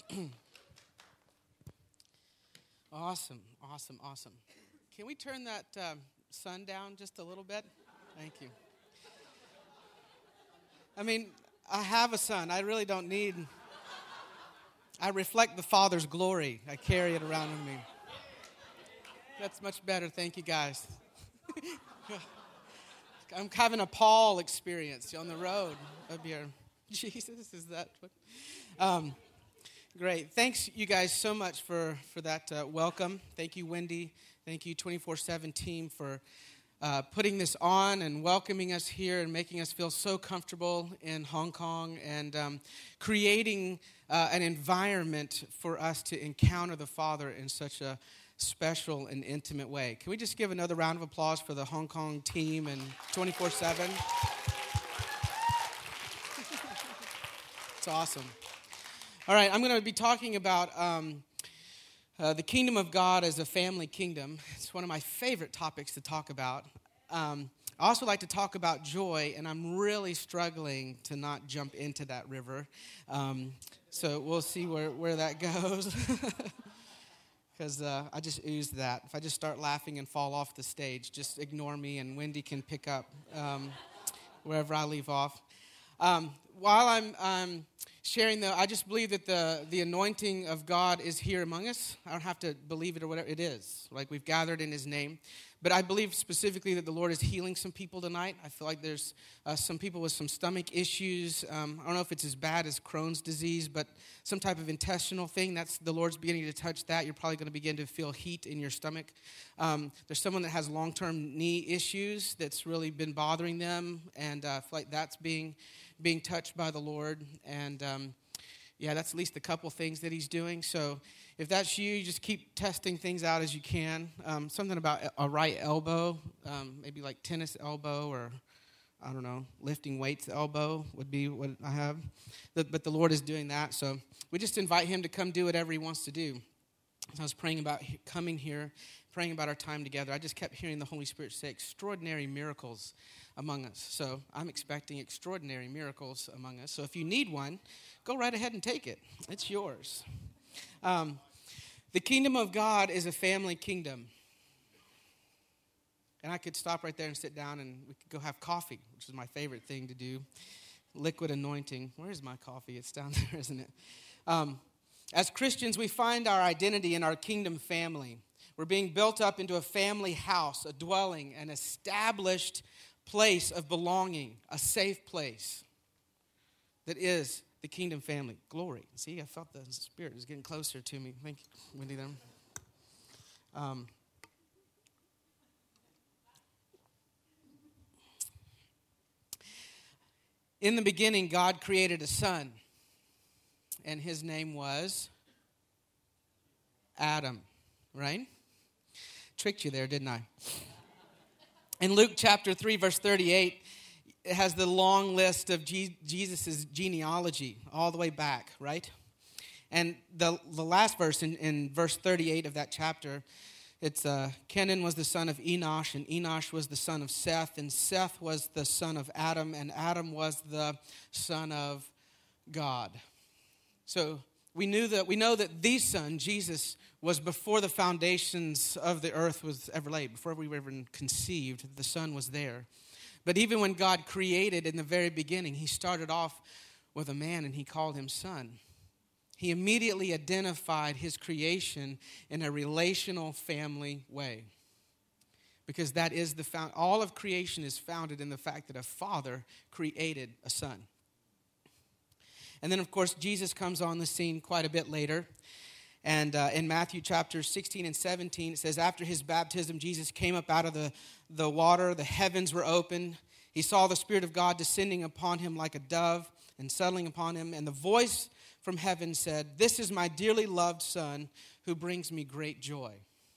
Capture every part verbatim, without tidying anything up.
Awesome, awesome, awesome. Can we turn that um, sun down just a little bit? Thank you. I mean, I have a son. I really don't need... I reflect the Father's glory. I carry it around with me. That's much better. Thank you, guys. I'm having a Paul experience on the road up here. Jesus, is that what? Um, great. Thanks, you guys, so much for, for that uh, welcome. Thank you, Wendy. Thank you, twenty-four seven team, for uh, putting this on and welcoming us here and making us feel so comfortable in Hong Kong and um, creating uh, an environment for us to encounter the Father in such a special and intimate way. Can we just give another round of applause for the Hong Kong team and twenty-four seven? It's awesome. All right, I'm going to be talking about um, uh, the kingdom of God as a family kingdom. It's one of my favorite topics to talk about. Um, I also like to talk about joy, and I'm really struggling to not jump into that river. Um, so we'll see where, where that goes. Because uh, I just oozed that. If I just start laughing and fall off the stage, just ignore me, and Wendy can pick up um, wherever I leave off. Um, while I'm um, sharing, though, I just believe that the, the anointing of God is here among us. I don't have to believe it or whatever it is. Like, we've gathered in His name. But I believe specifically that the Lord is healing some people tonight. I feel like there's uh, some people with some stomach issues. Um, I don't know if it's as bad as Crohn's disease, but some type of intestinal thing. That's the Lord's beginning to touch that. You're probably going to begin to feel heat in your stomach. Um, there's someone that has long-term knee issues that's really been bothering them, and uh, I feel like that's being being touched by the Lord. And um, yeah, that's at least a couple things that He's doing. So if that's you, you just keep testing things out as you can. Um, something about a right elbow, um, maybe like tennis elbow, or I don't know, lifting weights elbow would be what I have. But, but the Lord is doing that, so we just invite Him to come do whatever He wants to do. As I was praying about coming here, praying about our time together, I just kept hearing the Holy Spirit say extraordinary miracles among us. So I'm expecting extraordinary miracles among us. So if you need one, go right ahead and take it. It's yours. Um, the kingdom of God is a family kingdom. And I could stop right there and sit down and we could go have coffee, which is my favorite thing to do. Liquid anointing. Where's my coffee? It's down there, isn't it? Um, as Christians, we find our identity in our kingdom family. We're being built up into a family house, a dwelling, an established place of belonging, a safe place that is the kingdom family. Glory. See, I felt the Spirit is getting closer to me. Thank you, Wendy. Them. Um, in the beginning, God created a son, and his name was Adam, right? Tricked you there, didn't I? In Luke chapter three, verse thirty-eight, it has the long list of Je- Jesus' genealogy all the way back, right? And the, the last verse, in, in verse thirty-eight of that chapter, it's uh, Kenan was the son of Enosh, and Enosh was the son of Seth, and Seth was the son of Adam, and Adam was the son of God. So we knew that we know that the Son, Jesus, was before the foundations of the earth was ever laid, before we were even conceived, the Son was there. But even when God created in the very beginning, He started off with a man and He called him Son. He immediately identified His creation in a relational family way. Because that is the found, all of creation is founded in the fact that a father created a son. And then, of course, Jesus comes on the scene quite a bit later. And uh, in Matthew chapter sixteen and seventeen, it says, after His baptism, Jesus came up out of the, the water. The heavens were open. He saw the Spirit of God descending upon Him like a dove and settling upon Him. And the voice from heaven said, this is my dearly loved Son who brings me great joy.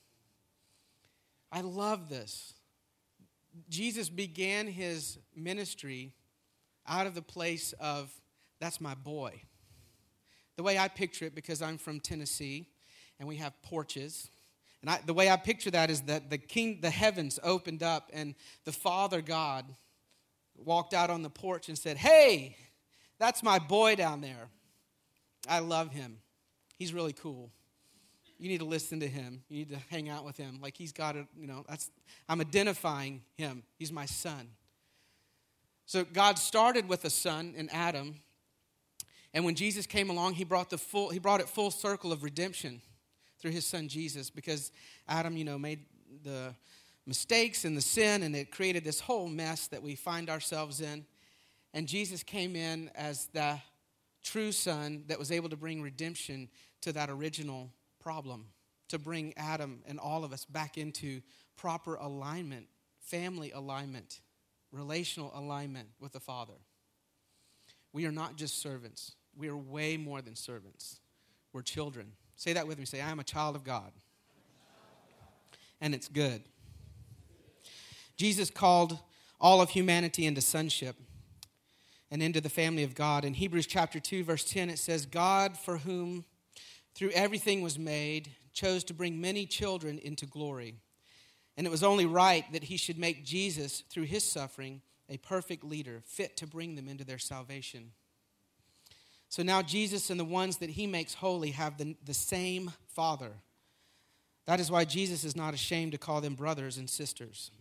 I love this. Jesus began His ministry out of the place of, that's my boy. The way I picture it, because I'm from Tennessee, and we have porches, and I, the way I picture that is that the king, the heavens opened up, and the Father God walked out on the porch and said, hey, that's my boy down there. I love him. he's really cool. You need to listen to him. You need to hang out with him. Like he's got it, you know, that's, I'm identifying him. He's my son. So God started with a son in Adam. And when Jesus came along, he brought the full, he brought it full circle of redemption through his son Jesus, because Adam, you know, made the mistakes and the sin, and it created this whole mess that we find ourselves in. And Jesus came in as the true son that was able to bring redemption to that original problem, to bring Adam and all of us back into proper alignment, family alignment, relational alignment with the Father. We are not just servants. We are way more than servants. We're children. Say that with me. Say, I am a child of God. And it's good. Jesus called all of humanity into sonship and into the family of God. In Hebrews chapter two, verse ten, it says, God, for whom through everything was made, chose to bring many children into glory. And it was only right that he should make Jesus, through his suffering, a perfect leader, fit to bring them into their salvation. So now Jesus and the ones that he makes holy have the, the same Father. That is why Jesus is not ashamed to call them brothers and sisters.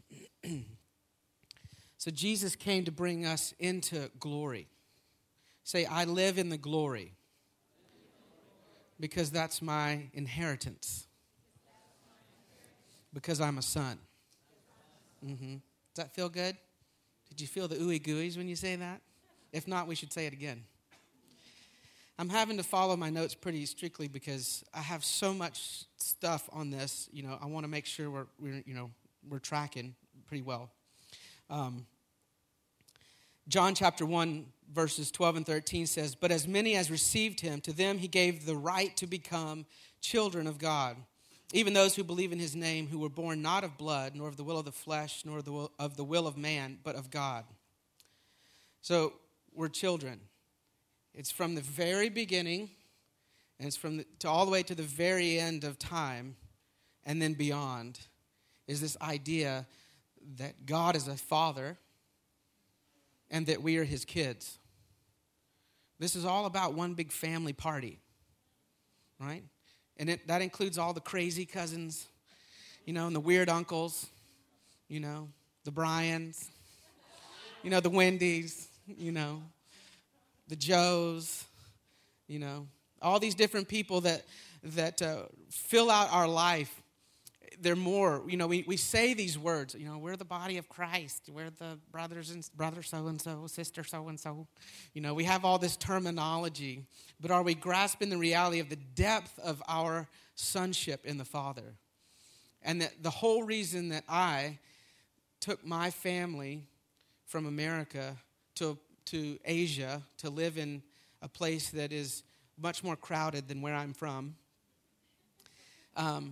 So Jesus came to bring us into glory. Say, I live in the glory. Because that's my inheritance. Because I'm a son. Mm-hmm. Does that feel good? Did you feel the ooey gooeys when you say that? If not, we should say it again. I'm having to follow my notes pretty strictly because I have so much stuff on this. You know, I want to make sure we're, we're you know we're tracking pretty well. Um, John chapter one, verses twelve and thirteen says, but as many as received him, to them he gave the right to become children of God, even those who believe in his name, who were born not of blood, nor of the will of the flesh, nor of the will of, the will of man, but of God. So we're children. It's from the very beginning, and it's from the, to all the way to the very end of time, and then beyond, is this idea that God is a father, and that we are his kids. This is all about one big family party, right? And it, that includes all the crazy cousins, you know, and the weird uncles, you know, the Bryans, you know, the Wendy's, you know, the Joes, you know, all these different people that that uh, fill out our life. They're more, you know, we, we say these words, you know, we're the body of Christ. We're the brothers and brother so-and-so, sister so-and-so. You know, we have all this terminology, but are we grasping the reality of the depth of our sonship in the Father? And that the whole reason that I took my family from America to, to Asia to live in a place that is much more crowded than where I'm from, um,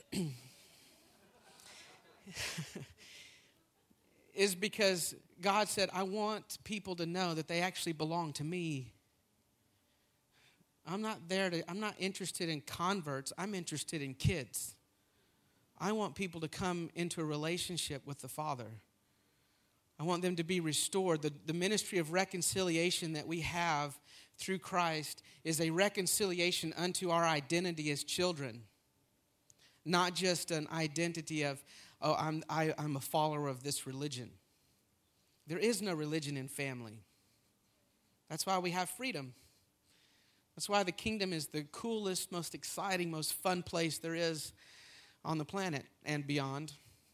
is because God said, I want people to know that they actually belong to me. I'm not there to, I'm not interested in converts. I'm interested in kids. I want people to come into a relationship with the Father. I want them to be restored. The, the ministry of reconciliation that we have through Christ is a reconciliation unto our identity as children. Not just an identity of, oh, I'm, I, I'm a follower of this religion. There is no religion in family. That's why we have freedom. That's why the kingdom is the coolest, most exciting, most fun place there is on the planet and beyond.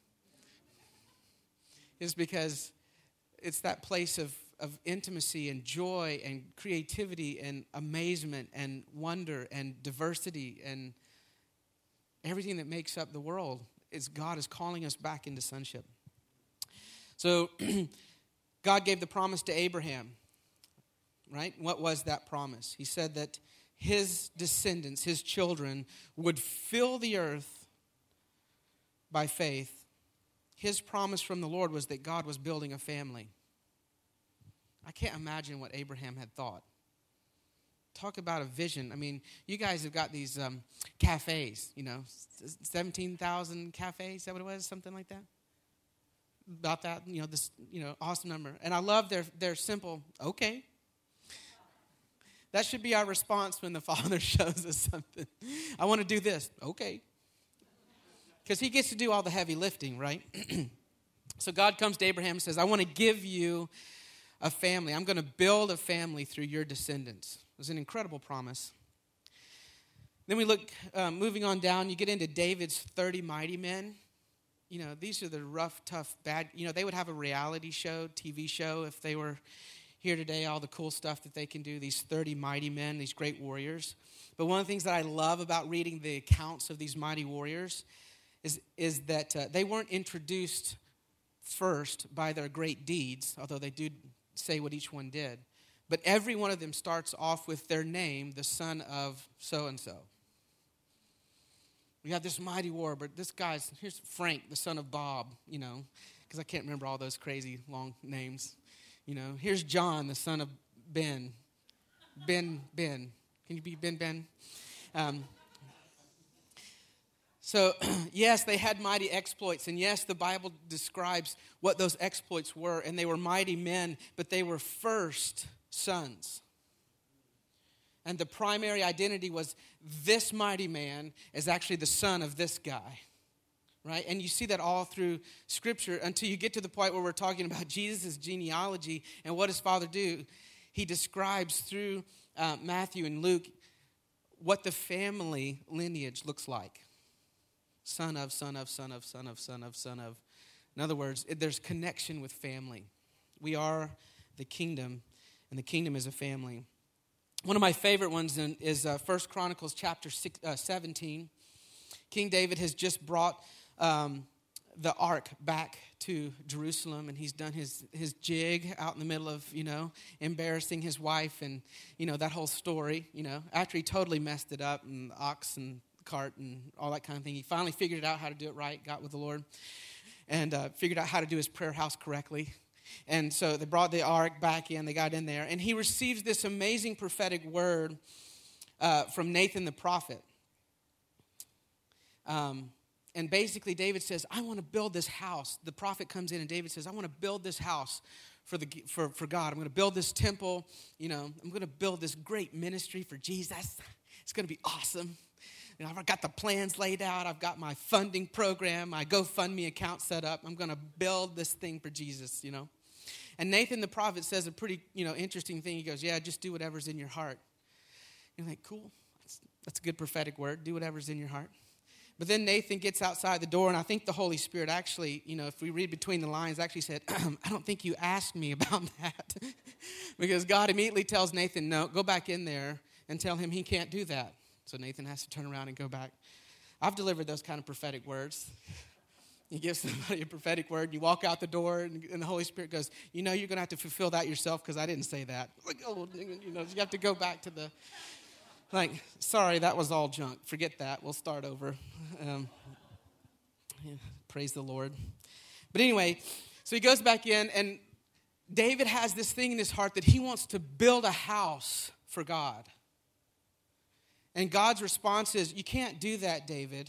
Is because it's that place of, of intimacy and joy and creativity and amazement and wonder and diversity and everything that makes up the world. Is God is calling us back into sonship. So God gave the promise to Abraham, right? What was that promise? He said that his descendants, his children, would fill the earth by faith. His promise from the Lord was that God was building a family. I can't imagine what Abraham had thought. Talk about a vision. I mean, you guys have got these um, cafes, you know, seventeen thousand cafes, is that what it was? Something like that? About that, you know, this, you know, awesome number. And I love their, their simple, okay. That should be our response when the Father shows us something. I want to do this. Okay. Because he gets to do all the heavy lifting, right? So God comes to Abraham and says, I want to give you a family. I'm going to build a family through your descendants. It was an incredible promise. Then we look, um, moving on down, you get into David's thirty mighty men. You know, these are the rough, tough, bad. You know, they would have a reality show, T V show, if they were here today, all the cool stuff that they can do, these thirty mighty men, these great warriors. But one of the things that I love about reading the accounts of these mighty warriors is, is that uh, they weren't introduced first by their great deeds, although they do say what each one did. But every one of them starts off with their name, the son of so-and-so. We have this mighty war, but this guy's, here's Frank, the son of Bob, you know, because I can't remember all those crazy long names. You know, here's John, the son of Ben. Ben, Ben. Can you be Ben, Ben? Um, so, yes, they had mighty exploits, and yes, the Bible describes what those exploits were, and they were mighty men, but they were first sons. And the primary identity was this mighty man is actually the son of this guy, right? And you see that all through Scripture until you get to the point where we're talking about Jesus' genealogy and what does Father do? He describes through uh, Matthew and Luke what the family lineage looks like. Son of, son of, son of, son of, son of, son of. In other words, there's connection with family. We are the kingdom, and the kingdom is a family. One of my favorite ones is uh, First Chronicles chapter six, uh, seventeen. King David has just brought um, the ark back to Jerusalem, and he's done his, his jig out in the middle of, you know, embarrassing his wife and, you know, that whole story, you know, after he totally messed it up and the ox and cart and all that kind of thing. He finally figured out how to do it right, got with the Lord, and uh, figured out how to do his prayer house correctly. And so they brought the ark back in, they got in there, and he receives this amazing prophetic word uh, from Nathan the prophet. Um, and basically David says, I want to build this house. The prophet comes in and David says, I want to build this house for the for, for God. I'm going to build this temple. You know, I'm going to build this great ministry for Jesus. It's going to be awesome. You know, I've got the plans laid out. I've got my funding program, my GoFundMe account set up. I'm going to build this thing for Jesus, you know. And Nathan the prophet says a pretty, you know, interesting thing. He goes, yeah, just do whatever's in your heart. You're like, cool. That's, that's a good prophetic word. Do whatever's in your heart. But then Nathan gets outside the door, and I think the Holy Spirit actually, you know, if we read between the lines, actually said, I don't think you asked me about that. Because God immediately tells Nathan, no, go back in there and tell him he can't do that. So Nathan has to turn around and go back. I've delivered those kind of prophetic words. You give somebody a prophetic word, you walk out the door, and, and the Holy Spirit goes, you know, you're going to have to fulfill that yourself because I didn't say that. Like, oh, you know, you have to go back to the, like, sorry, that was all junk. Forget that. We'll start over. Um, yeah, praise the Lord. But anyway, so he goes back in, and David has this thing in his heart that he wants to build a house for God. And God's response is, you can't do that, David.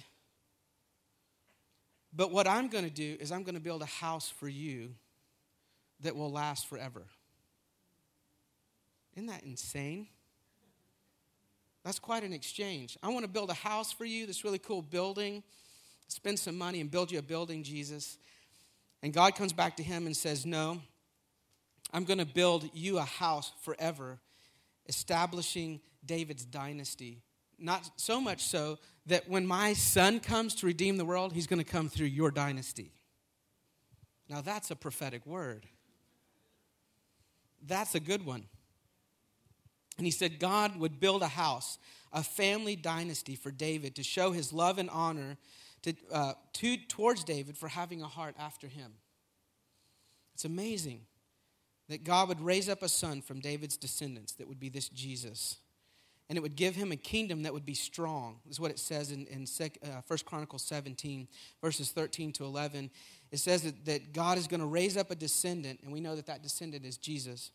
But what I'm going to do is I'm going to build a house for you that will last forever. Isn't that insane? That's quite an exchange. I want to build a house for you, this really cool building. Spend some money and build you a building, Jesus. And God comes back to him and says, no, I'm going to build you a house forever, establishing David's dynasty. Not so much so that when my son comes to redeem the world, he's going to come through your dynasty. Now that's a prophetic word. That's a good one. And he said God would build a house, a family dynasty for David to show his love and honor to, uh, to, towards David for having a heart after him. It's amazing that God would raise up a son from David's descendants that would be this Jesus. And it would give him a kingdom that would be strong. This is what it says in, in uh, First Chronicles seventeen, verses thirteen to eleven. It says that, that God is going to raise up a descendant, and we know that that descendant is Jesus.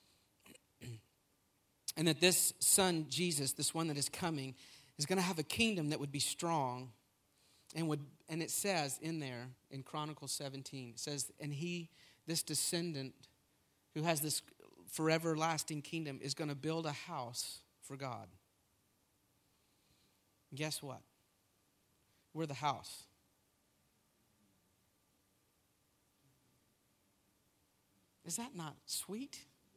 And that this son, Jesus, this one that is coming, is going to have a kingdom that would be strong. And would and it says in there, in Chronicles seventeen, it says, and he, this descendant who has this forever lasting kingdom is going to build a house for God. And guess what? We're the house. Is that not sweet?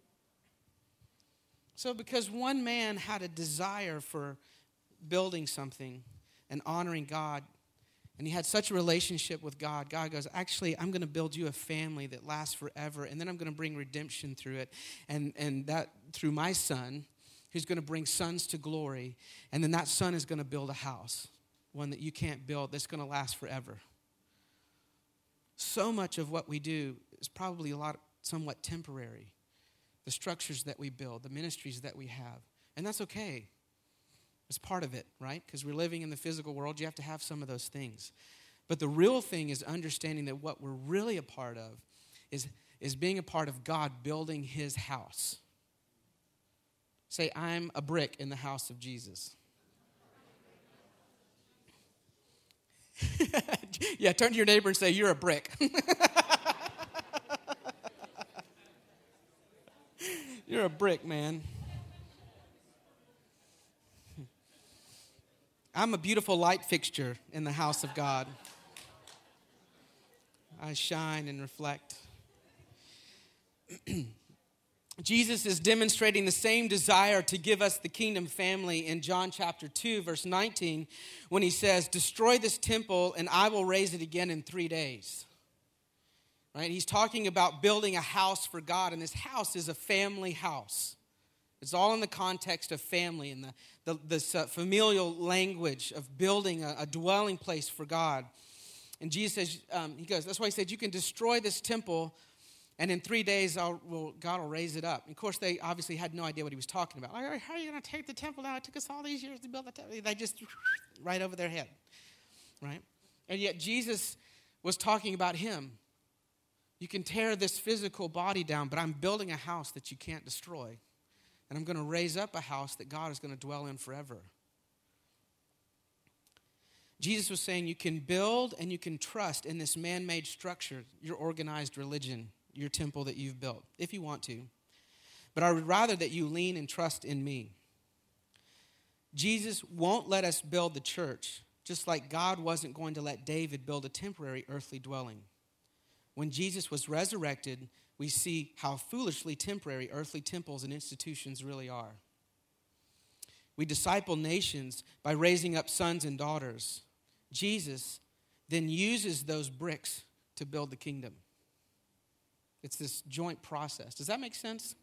So because one man had a desire for building something and honoring God, and he had such a relationship with God, God goes, actually, I'm going to build you a family that lasts forever, and then I'm going to bring redemption through it, and, and that through my son, who's going to bring sons to glory, and then that son is going to build a house, one that you can't build, that's going to last forever. So much of what we do is probably a lot, somewhat temporary. The structures that we build, the ministries that we have, and that's okay. It's part of it, right? Because we're living in the physical world. You have to have some of those things. But the real thing is understanding that what we're really a part of is, is being a part of God building his house. Say, I'm a brick in the house of Jesus. Yeah, turn to your neighbor and say, you're a brick. You're a brick, man. I'm a beautiful light fixture in the house of God. I shine and reflect. Jesus is demonstrating the same desire to give us the kingdom family in John chapter two, verse nineteen, when he says, destroy this temple and I will raise it again in three days. Right? He's talking about building a house for God, and this house is a family house. It's all in the context of family and the, the this uh, familial language of building a, a dwelling place for God. And Jesus says, um, he goes, that's why he said, you can destroy this temple, and in three days, I'll, well, God will raise it up. And of course, they obviously had no idea what he was talking about. Like, how are you going to take the temple down? It took us all these years to build the temple. They just, right over their head, right? And yet Jesus was talking about him. You can tear this physical body down, but I'm building a house that you can't destroy. And I'm going to raise up a house that God is going to dwell in forever. Jesus was saying you can build and you can trust in this man-made structure, your organized religion, your temple that you've built, if you want to. But I would rather that you lean and trust in me. Jesus won't let us build the church, just like God wasn't going to let David build a temporary earthly dwelling. When Jesus was resurrected, we see how foolishly temporary earthly temples and institutions really are. We disciple nations by raising up sons and daughters. Jesus then uses those bricks to build the kingdom. It's this joint process. Does that make sense?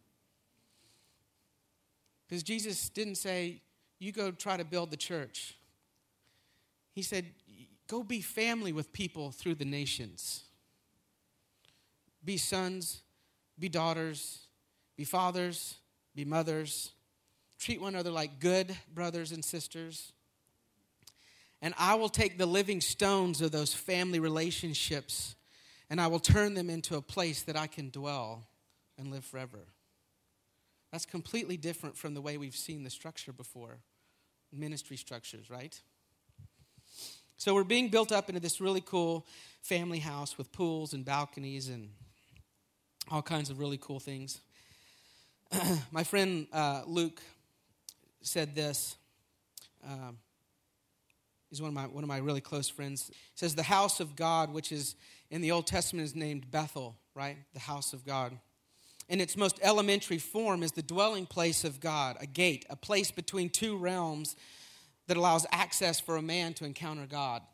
Because Jesus didn't say, you go try to build the church. He said, go be family with people through the nations. Be sons, be daughters, be fathers, be mothers. Treat one another like good brothers and sisters. And I will take the living stones of those family relationships and I will turn them into a place that I can dwell and live forever. That's completely different from the way we've seen the structure before. Ministry structures, right? So we're being built up into this really cool family house with pools and balconies and all kinds of really cool things. My friend uh, Luke said this. Um, he's one of my one of my really close friends. He says, the house of God, which is in the Old Testament is named Bethel, right? The house of God. In its most elementary form is the dwelling place of God, a gate, a place between two realms that allows access for a man to encounter God.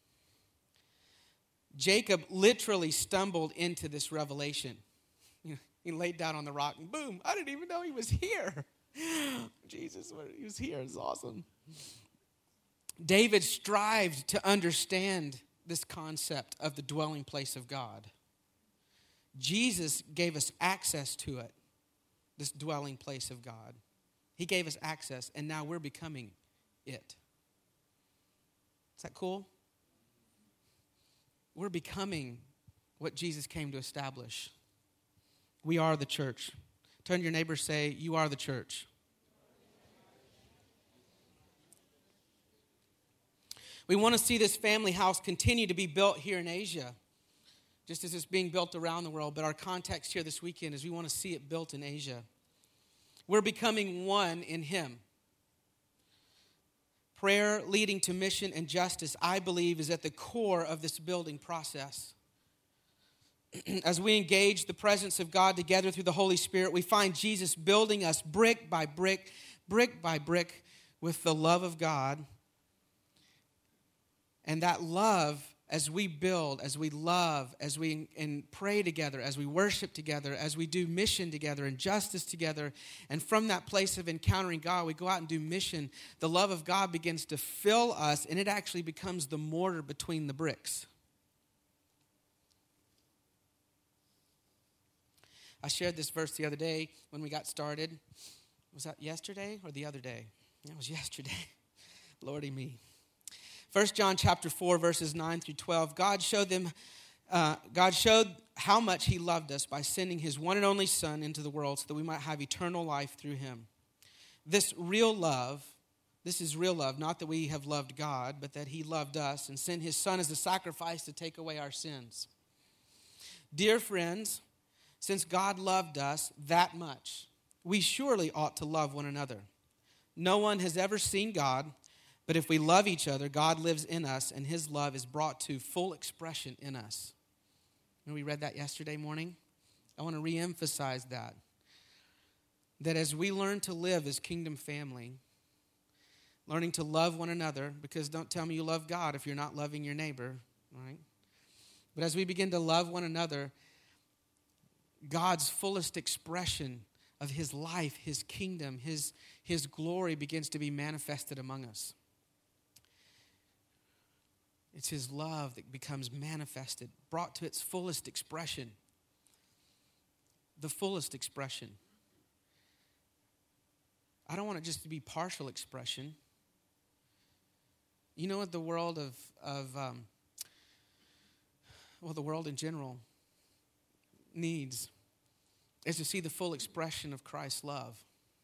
Jacob literally stumbled into this revelation. He laid down on the rock and boom, I didn't even know he was here. Jesus, he was here. It's awesome. David strived to understand this concept of the dwelling place of God. Jesus gave us access to it, this dwelling place of God. He gave us access, and now we're becoming it. Is that cool? We're becoming what Jesus came to establish. We are the church. Turn to your neighbor and say, you are the church. We want to see this family house continue to be built here in Asia, just as it's being built around the world. But our context here this weekend is we want to see it built in Asia. We're becoming one in him. Prayer leading to mission and justice, I believe, is at the core of this building process. As we engage the presence of God together through the Holy Spirit, we find Jesus building us brick by brick, brick by brick with the love of God. And that love, as we build, as we love, as we and pray together, as we worship together, as we do mission together and justice together, and from that place of encountering God, we go out and do mission, the love of God begins to fill us, and it actually becomes the mortar between the bricks. I shared this verse the other day when we got started. Was that yesterday or the other day? It was yesterday. Lordy me. First John chapter four, verses nine through twelve. God showed them, uh, God showed how much he loved us by sending his one and only Son into the world so that we might have eternal life through him. This real love, this is real love, not that we have loved God, but that he loved us and sent his Son as a sacrifice to take away our sins. Dear friends, since God loved us that much, we surely ought to love one another. No one has ever seen God, but if we love each other, God lives in us, and his love is brought to full expression in us. And we read that yesterday morning. I want to reemphasize that. That as we learn to live as kingdom family, learning to love one another, because don't tell me you love God if you're not loving your neighbor, right? But as we begin to love one another, God's fullest expression of his life, his kingdom, his, his glory begins to be manifested among us. It's his love that becomes manifested, brought to its fullest expression. The fullest expression. I don't want it just to be partial expression. You know what the world of, of um, well, the world in general needs is to see the full expression of Christ's love.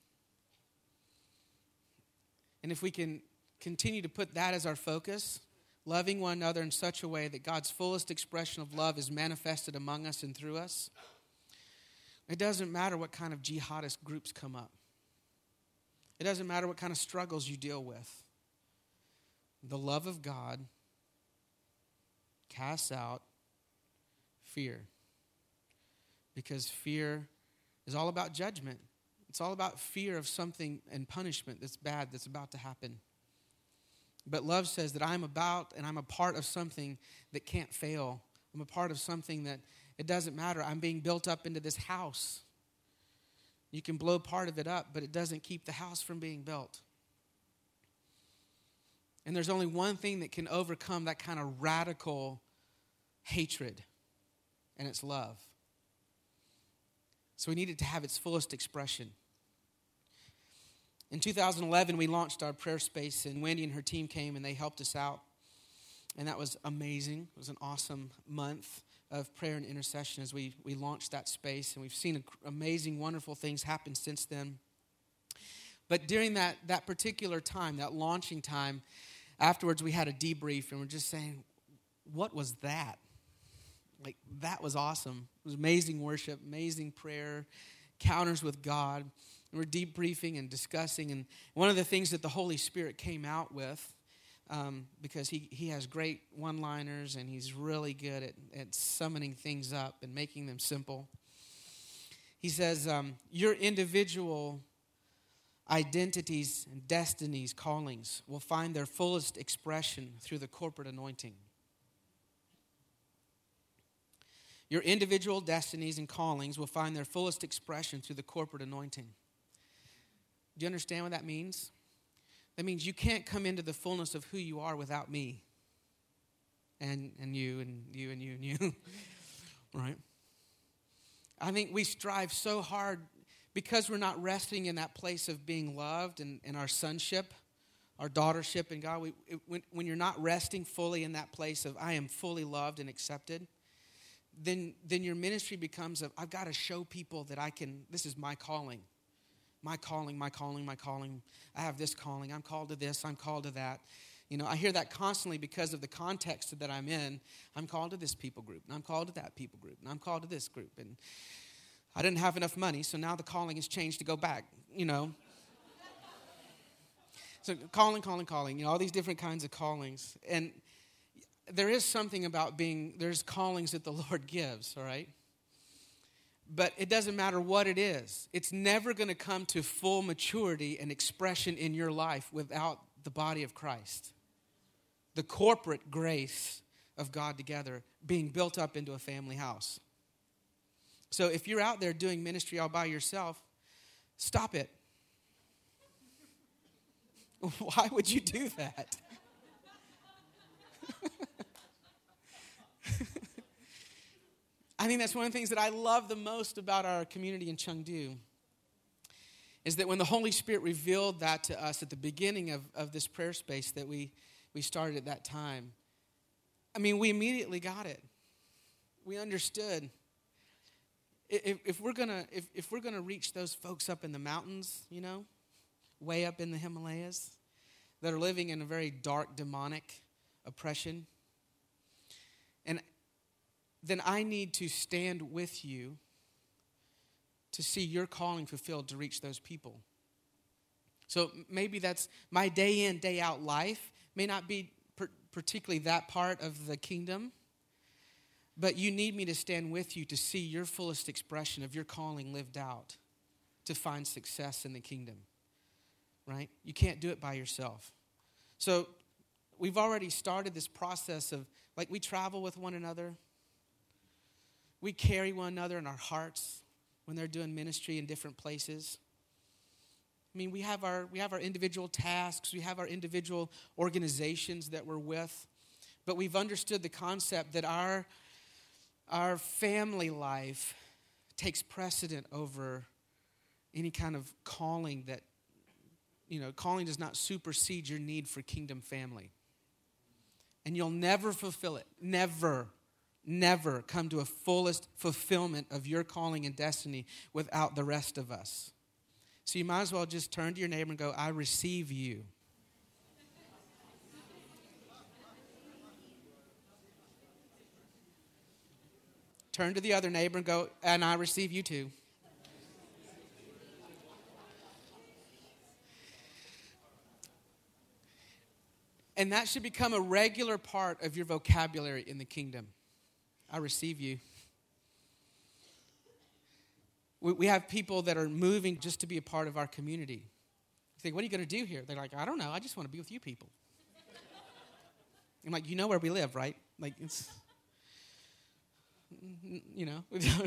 And if we can continue to put that as our focus, loving one another in such a way that God's fullest expression of love is manifested among us and through us, it doesn't matter what kind of jihadist groups come up. It doesn't matter what kind of struggles you deal with. The love of God casts out fear. Because fear is all about judgment. It's all about fear of something and punishment that's bad that's about to happen. But love says that I'm about and I'm a part of something that can't fail. I'm a part of something that it doesn't matter. I'm being built up into this house. You can blow part of it up, but it doesn't keep the house from being built. And there's only one thing that can overcome that kind of radical hatred, and it's love. So we need it to have its fullest expression. In two thousand eleven, we launched our prayer space, and Wendy and her team came, and they helped us out. And that was amazing. It was an awesome month of prayer and intercession as we, we launched that space. And we've seen amazing, wonderful things happen since then. But during that, that particular time, that launching time, afterwards we had a debrief, and we're just saying, what was that? Like, that was awesome. It was amazing worship, amazing prayer, encounters with God. And we're debriefing and discussing. And one of the things that the Holy Spirit came out with, um, because he, he has great one-liners and he's really good at, at summoning things up and making them simple. He says, um, your individual identities and destinies, callings, will find their fullest expression through the corporate anointing. Your individual destinies and callings will find their fullest expression through the corporate anointing. Do you understand what that means? That means you can't come into the fullness of who you are without me. And and you and you and you and you. Right? I think we strive so hard because we're not resting in that place of being loved and, and our sonship, our daughtership in God. We, it, when, when you're not resting fully in that place of I am fully loved and accepted, then then your ministry becomes of I've got to show people that I can, this is my calling. My calling, my calling, my calling. I have this calling. I'm called to this. I'm called to that. You know, I hear that constantly because of the context that I'm in. I'm called to this people group, and I'm called to that people group, and I'm called to this group. And I didn't have enough money, so now the calling has changed to go back, you know. So calling, calling, calling, you know, all these different kinds of callings. And there is something about being, there's callings that the Lord gives, all right? But it doesn't matter what it is. It's never going to come to full maturity and expression in your life without the body of Christ. The corporate grace of God together being built up into a family house. So if you're out there doing ministry all by yourself, stop it. Why would you do that? I think that's one of the things that I love the most about our community in Chengdu is that when the Holy Spirit revealed that to us at the beginning of, of this prayer space that we, we started at that time, I mean, we immediately got it. We understood. If, if we're gonna if, if we're gonna reach those folks up in the mountains, you know, way up in the Himalayas, that are living in a very dark, demonic oppression, and then I need to stand with you to see your calling fulfilled to reach those people. So maybe that's my day in, day out life. May not be per- particularly that part of the kingdom, but you need me to stand with you to see your fullest expression of your calling lived out to find success in the kingdom, right? You can't do it by yourself. So we've already started this process of, like, we travel with one another. We carry one another in our hearts when they're doing ministry in different places. I mean, we have our we have our individual tasks. We have our individual organizations that we're with. But we've understood the concept that our, our family life takes precedent over any kind of calling that, you know, calling does not supersede your need for kingdom family. And you'll never fulfill it. Never. Never come to a fullest fulfillment of your calling and destiny without the rest of us. So you might as well just turn to your neighbor and go, I receive you. Turn to the other neighbor and go, and I receive you too. And that should become a regular part of your vocabulary in the kingdom. I receive you. We, we have people that are moving just to be a part of our community. You think, what are you going to do here? They're like, I don't know. I just want to be with you people. I'm like, you know where we live, right? Like, it's, you know.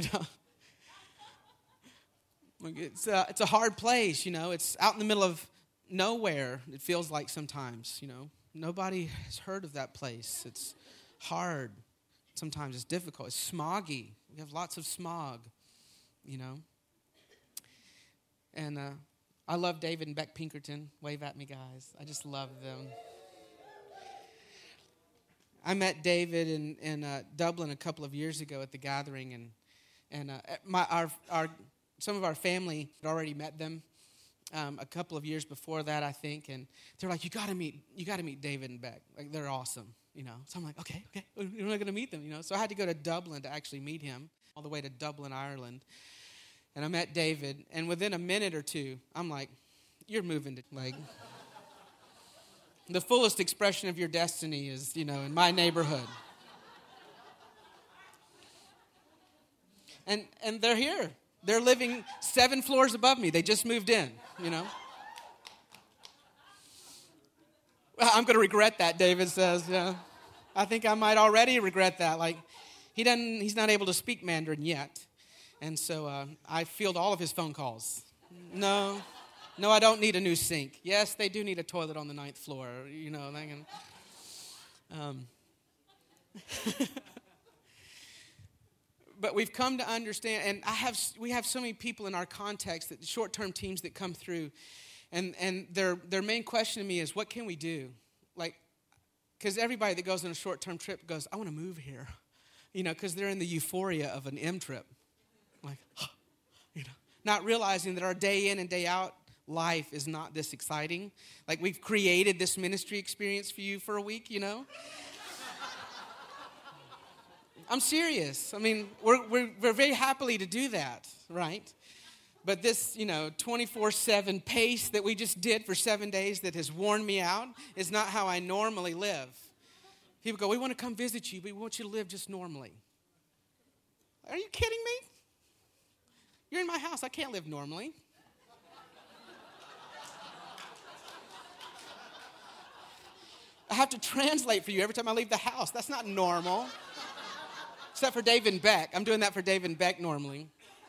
it's, a, it's a hard place, you know. It's out in the middle of nowhere, it feels like sometimes, you know. Nobody has heard of that place. It's hard. Sometimes it's difficult. It's smoggy. We have lots of smog, you know. And uh, I love David and Beck Pinkerton. Wave at me, guys. I just love them. I met David in, in uh, Dublin a couple of years ago at the gathering, and and uh, my our our some of our family had already met them um, a couple of years before that, I think, and they're like, "You got to meet, you got to meet David and Beck. Like, they're awesome." You know, so I'm like, okay, okay, we're not going to meet them, you know. So I had to go to Dublin to actually meet him, all the way to Dublin, Ireland. And I met David, and within a minute or two, I'm like, you're moving to, like, the fullest expression of your destiny is, you know, in my neighborhood. And and they're here. They're living seven floors above me. They just moved in, you know. I'm going to regret that, David says. Yeah, I think I might already regret that. Like, he doesn't, he's not able to speak Mandarin yet. And so uh, I field all of his phone calls. No, no, I don't need a new sink. Yes, they do need a toilet on the ninth floor. You know, they can, um, but we've come to understand, and I have we have so many people in our context, that short-term teams that come through. And and their their main question to me is, what can we do? Like, because everybody that goes on a short-term trip goes, I want to move here. You know, because they're in the euphoria of an M trip. Like, you know, not realizing that our day in and day out life is not this exciting. Like, we've created this ministry experience for you for a week, you know. I'm serious. I mean, we're, we're, we're very happily to do that, right? But this, you know, twenty-four seven pace that we just did for seven days that has worn me out is not how I normally live. People go, we want to come visit you, but we want you to live just normally. Are you kidding me? You're in my house. I can't live normally. I have to translate for you every time I leave the house. That's not normal. Except for David and Beck. I'm doing that for David and Beck normally.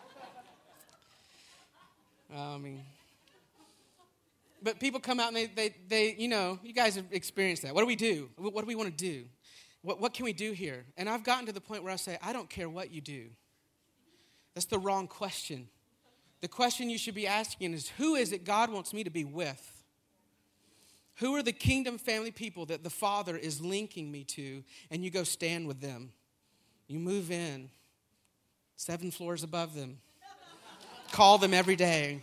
I mean, but people come out and they, they, they, you know, you guys have experienced that. What do we do? What do we want to do? What, what can we do here? And I've gotten to the point where I say, I don't care what you do. That's the wrong question. The question you should be asking is, who is it God wants me to be with? Who are the kingdom family people that the Father is linking me to? And you go stand with them. You move in, seven floors above them. Call them every day.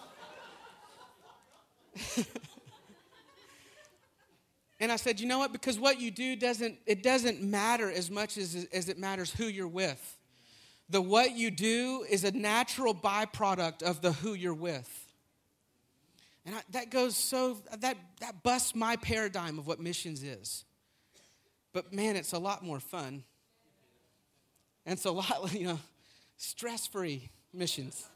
And I said, you know what? Because what you do doesn't, it doesn't matter as much as, as it matters who you're with. The what you do is a natural byproduct of the who you're with. And I, that goes so, that, that busts my paradigm of what missions is. But man, it's a lot more fun. And it's a lot, you know, stress-free missions.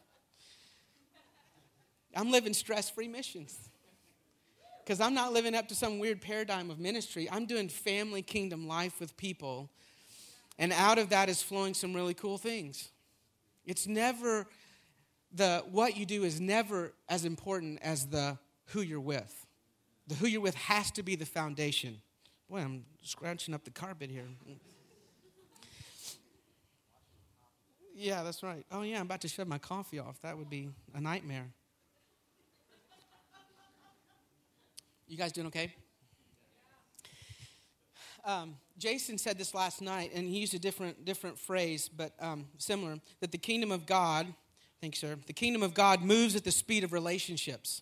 I'm living stress-free missions. Because I'm not living up to some weird paradigm of ministry. I'm doing family kingdom life with people. And out of that is flowing some really cool things. It's never, the what you do is never as important as the who you're with. The who you're with has to be the foundation. Boy, I'm scratching up the carpet here. Yeah, that's right. Oh, yeah, I'm about to shut my coffee off. That would be a nightmare. You guys doing okay? Um, Jason said this last night, and he used a different different phrase, but um, similar, that the kingdom of God, thanks, sir, the kingdom of God moves at the speed of relationships.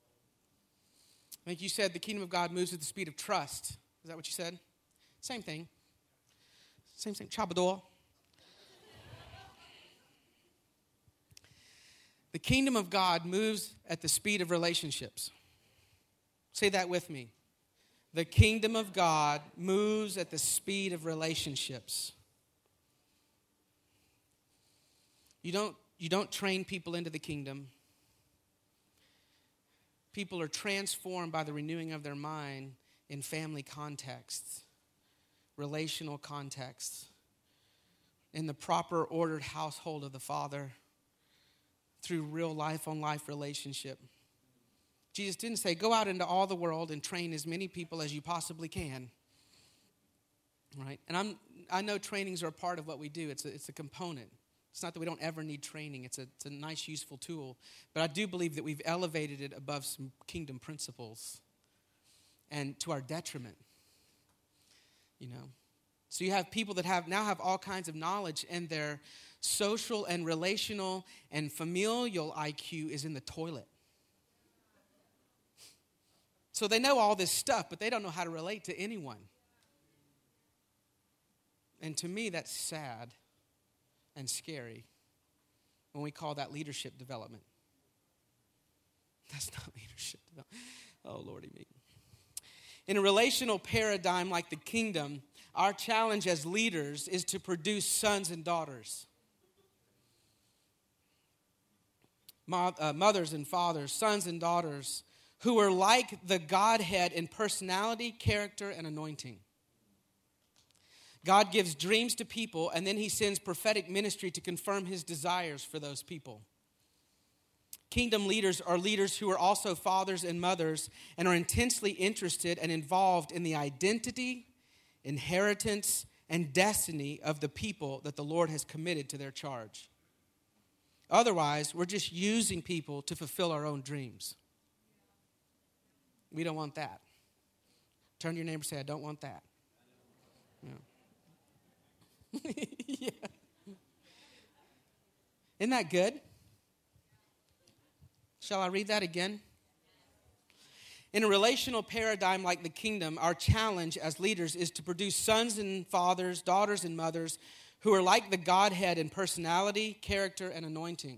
I think you said the kingdom of God moves at the speed of trust. Is that what you said? Same thing. Same thing. Chabador. The kingdom of God moves at the speed of relationships. Say that with me. The kingdom of God moves at the speed of relationships. You don't, you don't train people into the kingdom. People are transformed by the renewing of their mind in family contexts, relational contexts, in the proper ordered household of the Father, through real life-on-life relationship. Jesus didn't say, go out into all the world and train as many people as you possibly can. Right? And I'm, I know trainings are a part of what we do. It's a, it's a component. It's not that we don't ever need training. It's a, it's a nice, useful tool. But I do believe that we've elevated it above some kingdom principles and to our detriment. You know? So you have people that have now have all kinds of knowledge, and their social and relational and familial I Q is in the toilet. So they know all this stuff, but they don't know how to relate to anyone. And to me, that's sad and scary when we call that leadership development. That's not leadership development. Oh, Lordy me. In a relational paradigm like the kingdom, our challenge as leaders is to produce sons and daughters. Mo- uh, mothers and fathers, sons and daughters, who are like the Godhead in personality, character, and anointing. God gives dreams to people, and then he sends prophetic ministry to confirm his desires for those people. Kingdom leaders are leaders who are also fathers and mothers and are intensely interested and involved in the identity, inheritance, and destiny of the people that the Lord has committed to their charge. Otherwise, we're just using people to fulfill our own dreams. We don't want that. Turn to your neighbor and say, I don't want that. Yeah. Yeah. Isn't that good? Shall I read that again? In a relational paradigm like the kingdom, our challenge as leaders is to produce sons and fathers, daughters and mothers who are like the Godhead in personality, character, and anointing.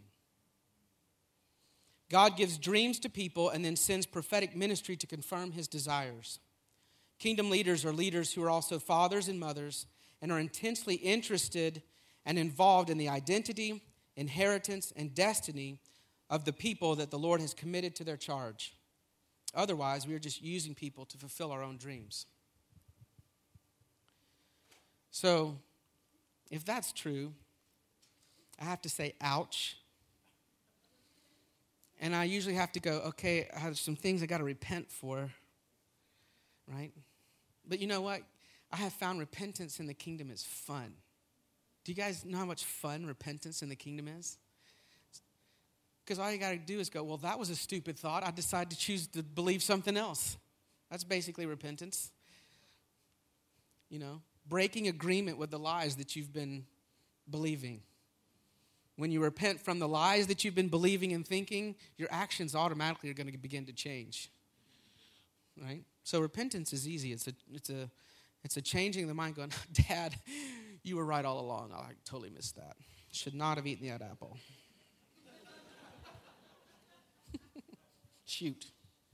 God gives dreams to people and then sends prophetic ministry to confirm his desires. Kingdom leaders are leaders who are also fathers and mothers and are intensely interested and involved in the identity, inheritance, and destiny of the people that the Lord has committed to their charge. Otherwise, we are just using people to fulfill our own dreams. So, if that's true, I have to say, ouch. And I usually have to go, okay, I have some things I got to repent for, right? But you know what? I have found repentance in the kingdom is fun. Do you guys know how much fun repentance in the kingdom is? Because all you got to do is go, well, that was a stupid thought. I decided to choose to believe something else. That's basically repentance. You know, breaking agreement with the lies that you've been believing. When you repent from the lies that you've been believing and thinking, your actions automatically are going to begin to change. Right? So repentance is easy. It's a it's a it's a changing of the mind going, Dad, you were right all along. Oh, I totally missed that. Should not have eaten that apple. Shoot.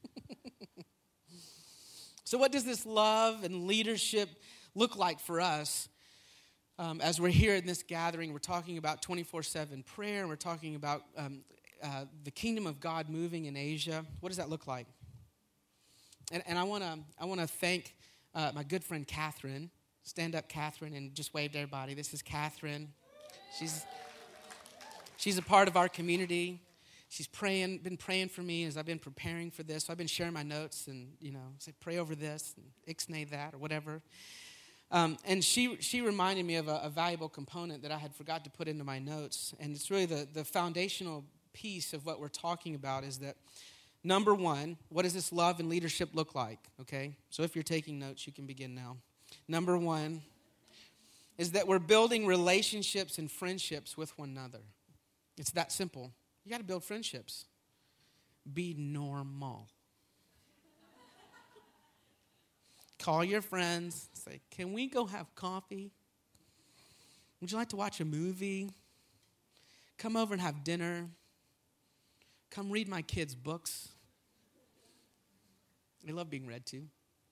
So what does this love and leadership look like for us? Um, as we're here in this gathering, we're talking about twenty-four seven prayer, and we're talking about um, uh, the kingdom of God moving in Asia. What does that look like? And, and I want to I want to thank uh, my good friend Catherine. Stand up, Catherine, and just wave to everybody. This is Catherine. She's she's a part of our community. She's praying, been praying for me as I've been preparing for this. So I've been sharing my notes and, you know, say, pray over this, and ixnay that, or whatever. Um, and she she reminded me of a, a valuable component that I had forgot to put into my notes. And it's really the, the foundational piece of what we're talking about is that, number one, what does this love and leadership look like? Okay? So if you're taking notes, you can begin now. Number one is that we're building relationships and friendships with one another. It's that simple. You got to build friendships. Be normal. Call your friends. Say, can we go have coffee? Would you like to watch a movie? Come over and have dinner. Come read my kids' books. They love being read to.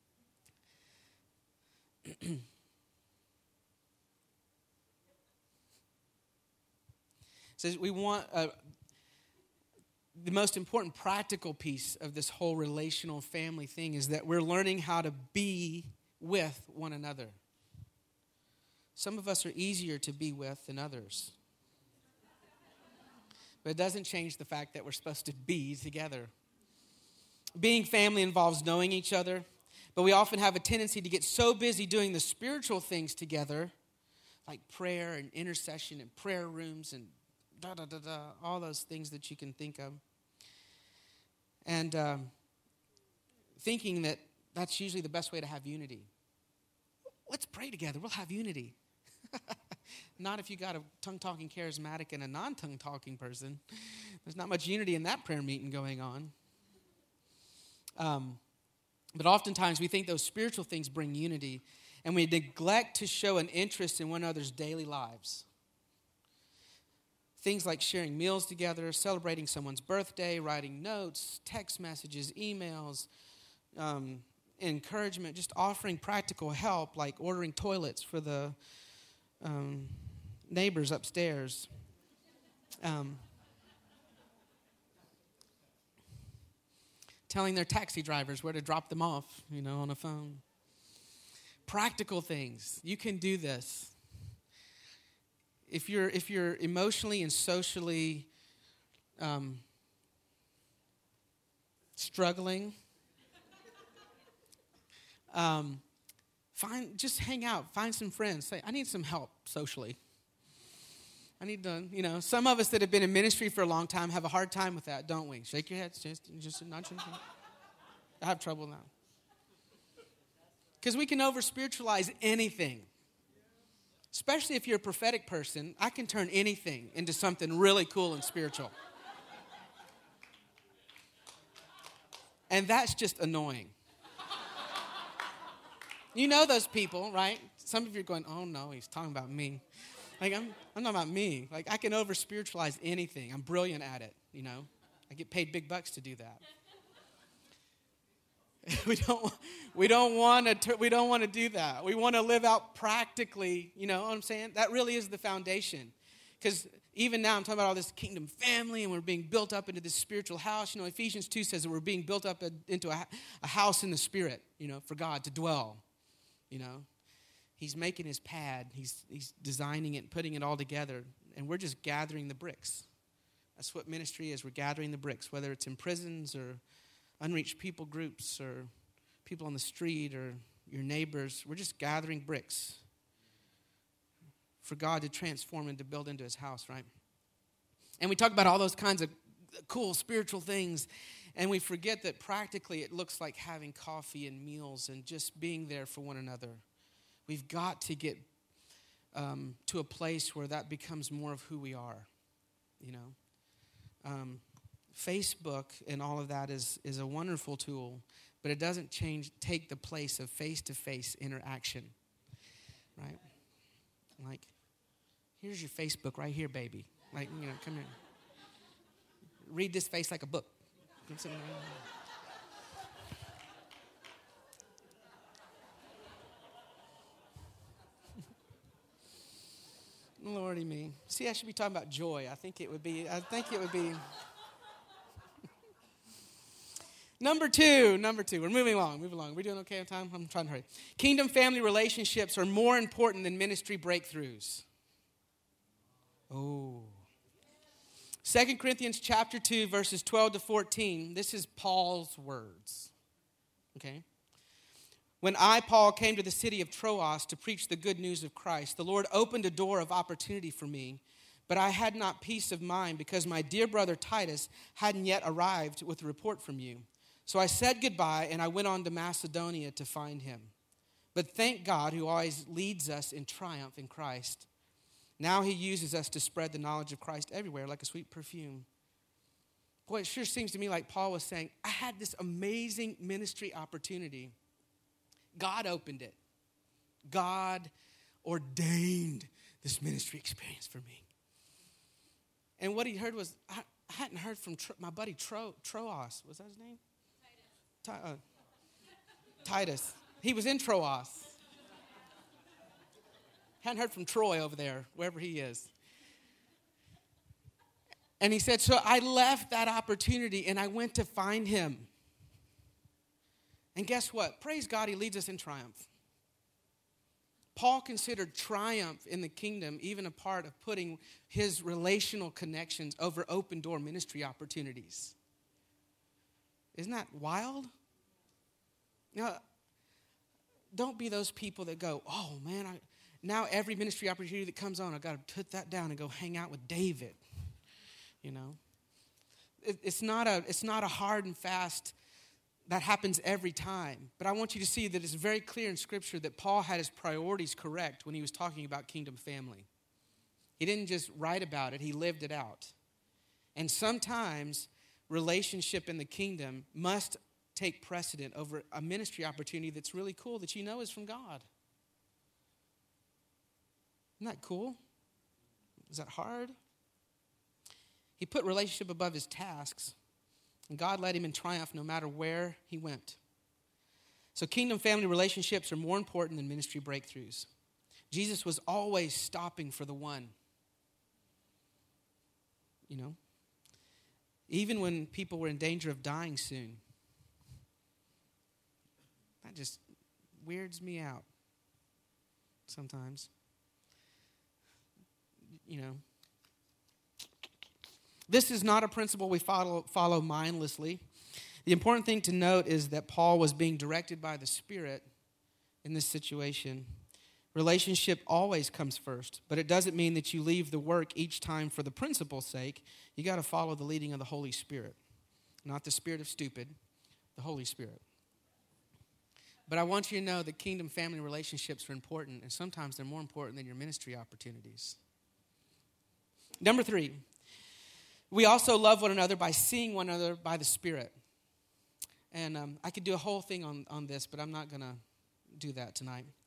Says we want uh, the most important practical piece of this whole relational family thing is that we're learning how to be with one another. Some of us are easier to be with than others. But it doesn't change the fact that we're supposed to be together. Being family involves knowing each other, but we often have a tendency to get so busy doing the spiritual things together, like prayer and intercession and prayer rooms and da da da da, all those things that you can think of. And um, thinking that that's usually the best way to have unity. Let's pray together. We'll have unity. Not if you got a tongue-talking charismatic and a non-tongue-talking person. There's not much unity in that prayer meeting going on. Um, but oftentimes we think those spiritual things bring unity, and we neglect to show an interest in one another's daily lives. Things like sharing meals together, celebrating someone's birthday, writing notes, text messages, emails, um, encouragement, just offering practical help like ordering toilets for the um, neighbors upstairs. Um, telling their taxi drivers where to drop them off, you know, on a phone. Practical things. You can do this. If you're if you're emotionally and socially um, struggling, um, find just hang out, find some friends. Say, I need some help socially. I need to, you know, some of us that have been in ministry for a long time have a hard time with that, don't we? Shake your heads, just just nudge your head. I have trouble now because we can over spiritualize anything. Especially if you're a prophetic person, I can turn anything into something really cool and spiritual. And that's just annoying. You know those people, right? Some of you are going, oh no, he's talking about me. Like, I'm, I'm not about me. Like, I can over-spiritualize anything. I'm brilliant at it, you know. I get paid big bucks to do that. we don't, we don't want to, we don't want to do that. We want to live out practically, you know what I'm saying? That really is the foundation. Because even now, I'm talking about all this kingdom family, and we're being built up into this spiritual house. You know, Ephesians two says that we're being built up into a, a house in the spirit, you know, for God to dwell, you know. He's making his pad. He's he's designing it, putting it all together, and we're just gathering the bricks. That's what ministry is. We're gathering the bricks, whether it's in prisons or unreached people groups or people on the street or your neighbors. We're just gathering bricks for God to transform and to build into his house, right? And we talk about all those kinds of cool spiritual things, and we forget that practically it looks like having coffee and meals and just being there for one another. We've got to get um, to a place where that becomes more of who we are, you know. Um, Facebook and all of that is, is a wonderful tool, but it doesn't change, take the place of face-to-face interaction, right? Like, here's your Facebook right here, baby. Like, you know, come here. Read this face like a book. Lordy me. See, I should be talking about joy. I think it would be, I think it would be. Number two, number two. We're moving along, moving along. We're doing okay on time? I'm trying to hurry. Kingdom family relationships are more important than ministry breakthroughs. Oh. Second Corinthians chapter two, verses twelve to fourteen. This is Paul's words. Okay? When I, Paul, came to the city of Troas to preach the good news of Christ, the Lord opened a door of opportunity for me, but I had not peace of mind because my dear brother Titus hadn't yet arrived with a report from you. So I said goodbye, and I went on to Macedonia to find him. But thank God, who always leads us in triumph in Christ. Now he uses us to spread the knowledge of Christ everywhere like a sweet perfume. Boy, it sure seems to me like Paul was saying, I had this amazing ministry opportunity. God opened it. God ordained this ministry experience for me. And what he heard was, I, I hadn't heard from Tro, my buddy Tro, Troas. Was that his name? Titus. Ti, uh, Titus. He was in Troas. Hadn't heard from Troy over there, wherever he is. And he said, so I left that opportunity and I went to find him. And guess what? Praise God, he leads us in triumph. Paul considered triumph in the kingdom even a part of putting his relational connections over open door ministry opportunities. Isn't that wild? Now, don't be those people that go, oh man, I, now every ministry opportunity that comes on, I've got to put that down and go hang out with David. You know, it, it's not a it's not a hard and fast that happens every time. But I want you to see that it's very clear in Scripture that Paul had his priorities correct when he was talking about kingdom family. He didn't just write about it, he lived it out. And sometimes relationship in the kingdom must take precedent over a ministry opportunity that's really cool that you know is from God. Isn't that cool? Is that hard? He put relationship above his tasks. And God led him in triumph no matter where he went. So kingdom family relationships are more important than ministry breakthroughs. Jesus was always stopping for the one. You know? Even when people were in danger of dying soon. That just weirds me out sometimes. You know? This is not a principle we follow, follow mindlessly. The important thing to note is that Paul was being directed by the Spirit in this situation. Relationship always comes first, but it doesn't mean that you leave the work each time for the principle's sake. You got to follow the leading of the Holy Spirit. Not the spirit of stupid, the Holy Spirit. But I want you to know that kingdom family relationships are important, and sometimes they're more important than your ministry opportunities. Number three. We also love one another by seeing one another by the Spirit. And um, I could do a whole thing on, on this, but I'm not going to do that tonight.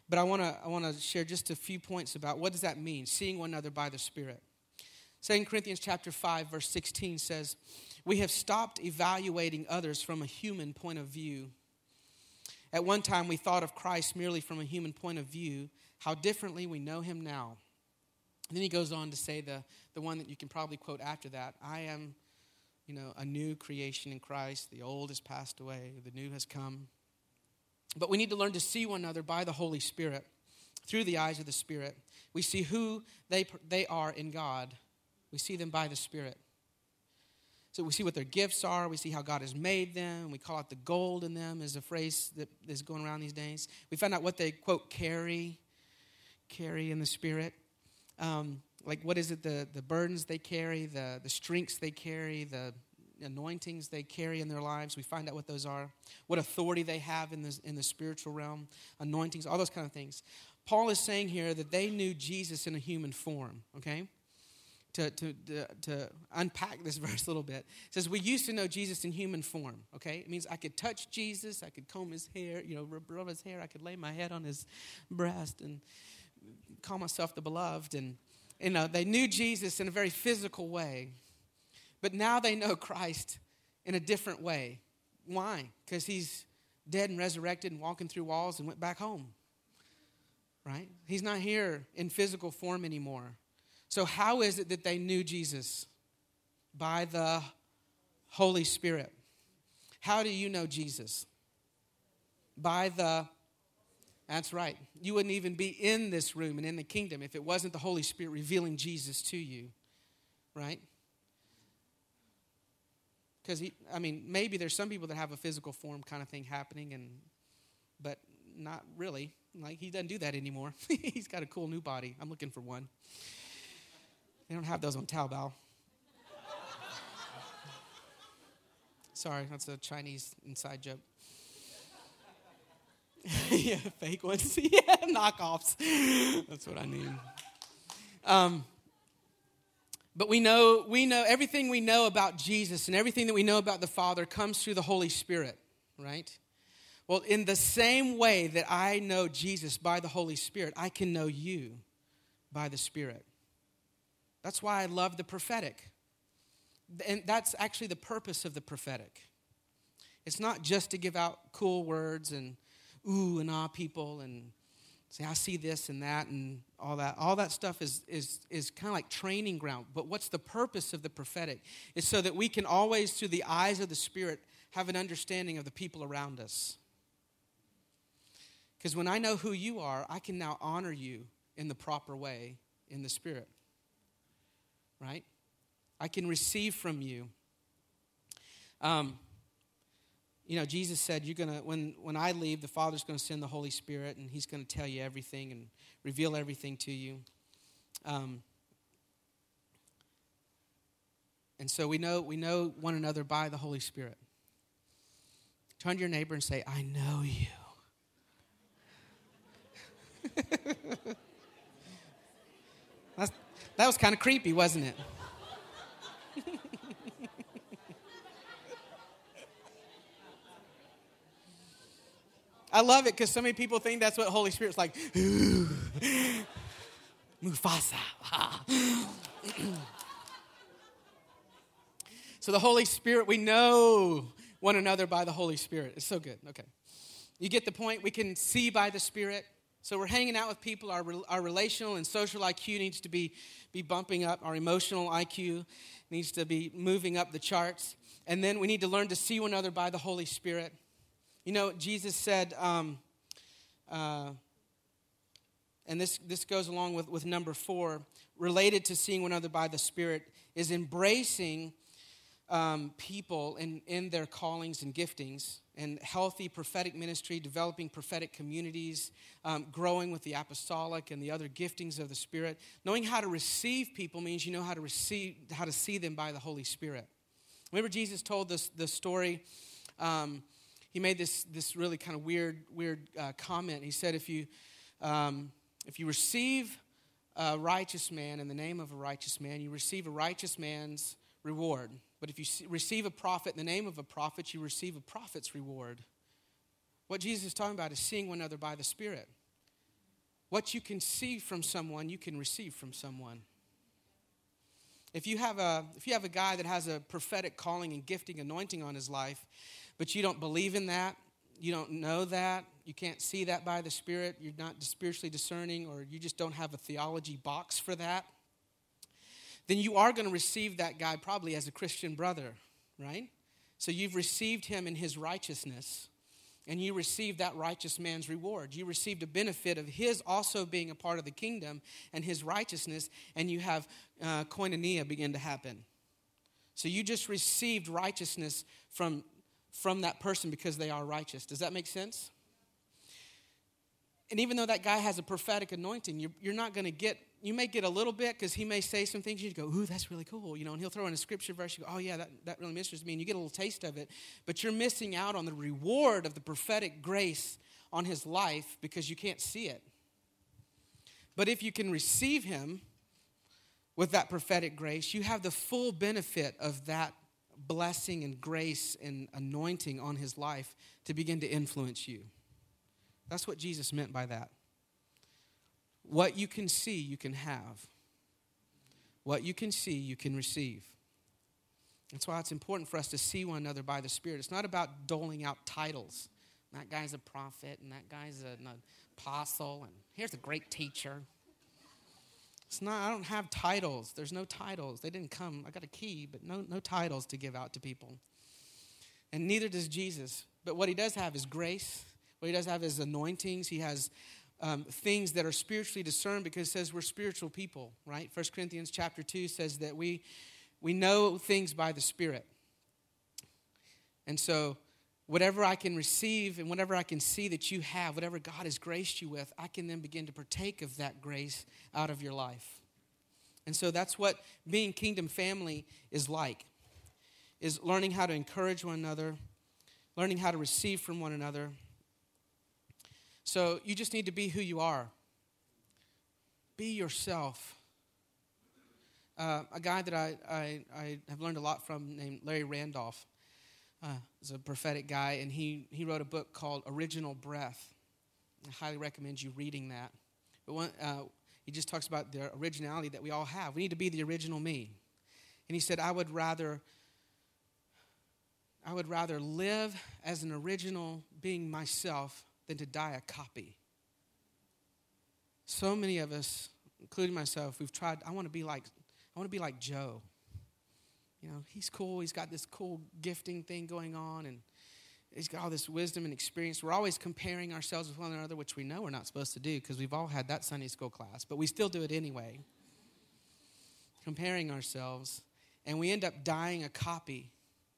But I want to I want to share just a few points about what does that mean, seeing one another by the Spirit. Second Corinthians chapter five, verse sixteen says, "We have stopped evaluating others from a human point of view. At one time, we thought of Christ merely from a human point of view. How differently we know him now." And then he goes on to say the, the one that you can probably quote after that, "I am, you know, a new creation in Christ. The old has passed away. The new has come." But we need to learn to see one another by the Holy Spirit, through the eyes of the Spirit. We see who they they are in God. We see them by the Spirit. So we see what their gifts are. We see how God has made them. We call it the gold in them is a phrase that is going around these days. We find out what they, quote, carry, carry in the Spirit. Um, like what is it, the, the burdens they carry, the, the strengths they carry, the anointings they carry in their lives. We find out what those are, what authority they have in the, in the spiritual realm, anointings, all those kind of things. Paul is saying here that they knew Jesus in a human form, okay? To, to, to, to unpack this verse a little bit. It says, we used to know Jesus in human form, okay? It means I could touch Jesus, I could comb his hair, you know, rub his hair, I could lay my head on his breast and call myself the beloved. And, you know, they knew Jesus in a very physical way. But now they know Christ in a different way. Why? Because he's dead and resurrected and walking through walls and went back home, right? He's not here in physical form anymore. So how is it that they knew Jesus? By the Holy Spirit. How do you know Jesus? By the, that's right. You wouldn't even be in this room and in the kingdom if it wasn't the Holy Spirit revealing Jesus to you, right? Because, he, I mean, maybe there's some people that have a physical form kind of thing happening, and but not really. Like, he doesn't do that anymore. He's got a cool new body. I'm looking for one. They don't have those on Taobao. Sorry, that's a Chinese inside joke. Yeah, fake ones. Yeah, knockoffs. That's what I need. Um, but we know, we know everything we know about Jesus and everything that we know about the Father comes through the Holy Spirit, right? Well, in the same way that I know Jesus by the Holy Spirit, I can know you by the Spirit. That's why I love the prophetic. And that's actually the purpose of the prophetic. It's not just to give out cool words and ooh and ah people and say, I see this and that and all that. All that stuff is, is, is kind of like training ground. But what's the purpose of the prophetic? It's so that we can always, through the eyes of the Spirit, have an understanding of the people around us. Because when I know who you are, I can now honor you in the proper way in the Spirit. Right? I can receive from you. Um, you know, Jesus said, "You're gonna when when I leave, the Father's going to send the Holy Spirit, and He's going to tell you everything and reveal everything to you." Um, and so we know we know one another by the Holy Spirit. Turn to your neighbor and say, "I know you." That's, that was kind of creepy, wasn't it? I love it because so many people think that's what Holy Spirit's like. Ooh, Mufasa. So the Holy Spirit, we know one another by the Holy Spirit. It's so good. Okay. You get the point? We can see by the Spirit. So we're hanging out with people. Our, our relational and social I Q needs to be, be bumping up. Our emotional I Q needs to be moving up the charts. And then we need to learn to see one another by the Holy Spirit. You know, Jesus said, um, uh, and this, this goes along with, with number four, related to seeing one another by the Spirit, is embracing um, people in, in their callings and giftings, and healthy prophetic ministry, developing prophetic communities, um, growing with the apostolic and the other giftings of the Spirit. Knowing how to receive people means you know how to receive, how to see them by the Holy Spirit. Remember Jesus told this the story. Um, he made this this really kind of weird weird uh, comment. He said, if you um, if you receive a righteous man in the name of a righteous man, you receive a righteous man's reward. But if you receive a prophet in the name of a prophet, you receive a prophet's reward. What Jesus is talking about is seeing one another by the Spirit. What you can see from someone, you can receive from someone. If you have a if you have a guy that has a prophetic calling and gifting, anointing on his life, but you don't believe in that, you don't know that, you can't see that by the Spirit, you're not spiritually discerning, or you just don't have a theology box for that, then you are going to receive that guy probably as a Christian brother, right? So you've received him in his righteousness, and you received that righteous man's reward. You received a benefit of his also being a part of the kingdom and his righteousness, and you have uh, koinonia begin to happen. So you just received righteousness from, from that person because they are righteous. Does that make sense? And even though that guy has a prophetic anointing, you're, you're not going to get, you may get a little bit because he may say some things. You go, ooh, that's really cool. You know, and he'll throw in a scripture verse. You go, oh, yeah, that, that really ministers to me. And you get a little taste of it. But you're missing out on the reward of the prophetic grace on his life because you can't see it. But if you can receive him with that prophetic grace, you have the full benefit of that blessing and grace and anointing on his life to begin to influence you. That's what Jesus meant by that. What you can see, you can have. What you can see, you can receive. That's why it's important for us to see one another by the Spirit. It's not about doling out titles. That guy's a prophet, and that guy's an apostle, and here's a great teacher. It's not, I don't have titles. There's no titles. They didn't come. I got a key, but no, no titles to give out to people. And neither does Jesus. But what he does have is grace. What he does have is anointings. He has um, things that are spiritually discerned because it says we're spiritual people, right? First Corinthians chapter two says that we we know things by the Spirit. And so whatever I can receive and whatever I can see that you have, whatever God has graced you with, I can then begin to partake of that grace out of your life. And so that's what being kingdom family is like, is learning how to encourage one another, learning how to receive from one another. So you just need to be who you are. Be yourself. Uh, a guy that I, I, I have learned a lot from named Larry Randolph uh, is a prophetic guy, and he, he wrote a book called Original Breath. I highly recommend you reading that. But one, uh, he just talks about the originality that we all have. We need to be the original me. And he said, I would rather, I would rather live as an original being myself than to die a copy. So many of us, including myself, we've tried, I want to be like, I want to be like Joe. You know, he's cool, he's got this cool gifting thing going on, and he's got all this wisdom and experience. We're always comparing ourselves with one another, which we know we're not supposed to do because we've all had that Sunday school class, but we still do it anyway. Comparing ourselves, and we end up dying a copy.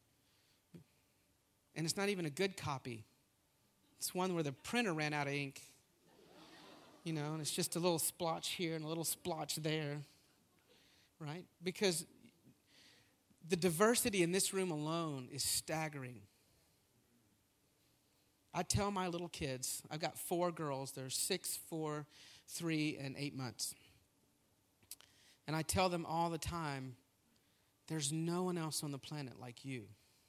And it's not even a good copy. It's one where the printer ran out of ink, you know, and it's just a little splotch here and a little splotch there, right? Because the diversity in this room alone is staggering. I tell my little kids, I've got four girls, they're six, four, three, and eight months. And I tell them all the time, there's no one else on the planet like you.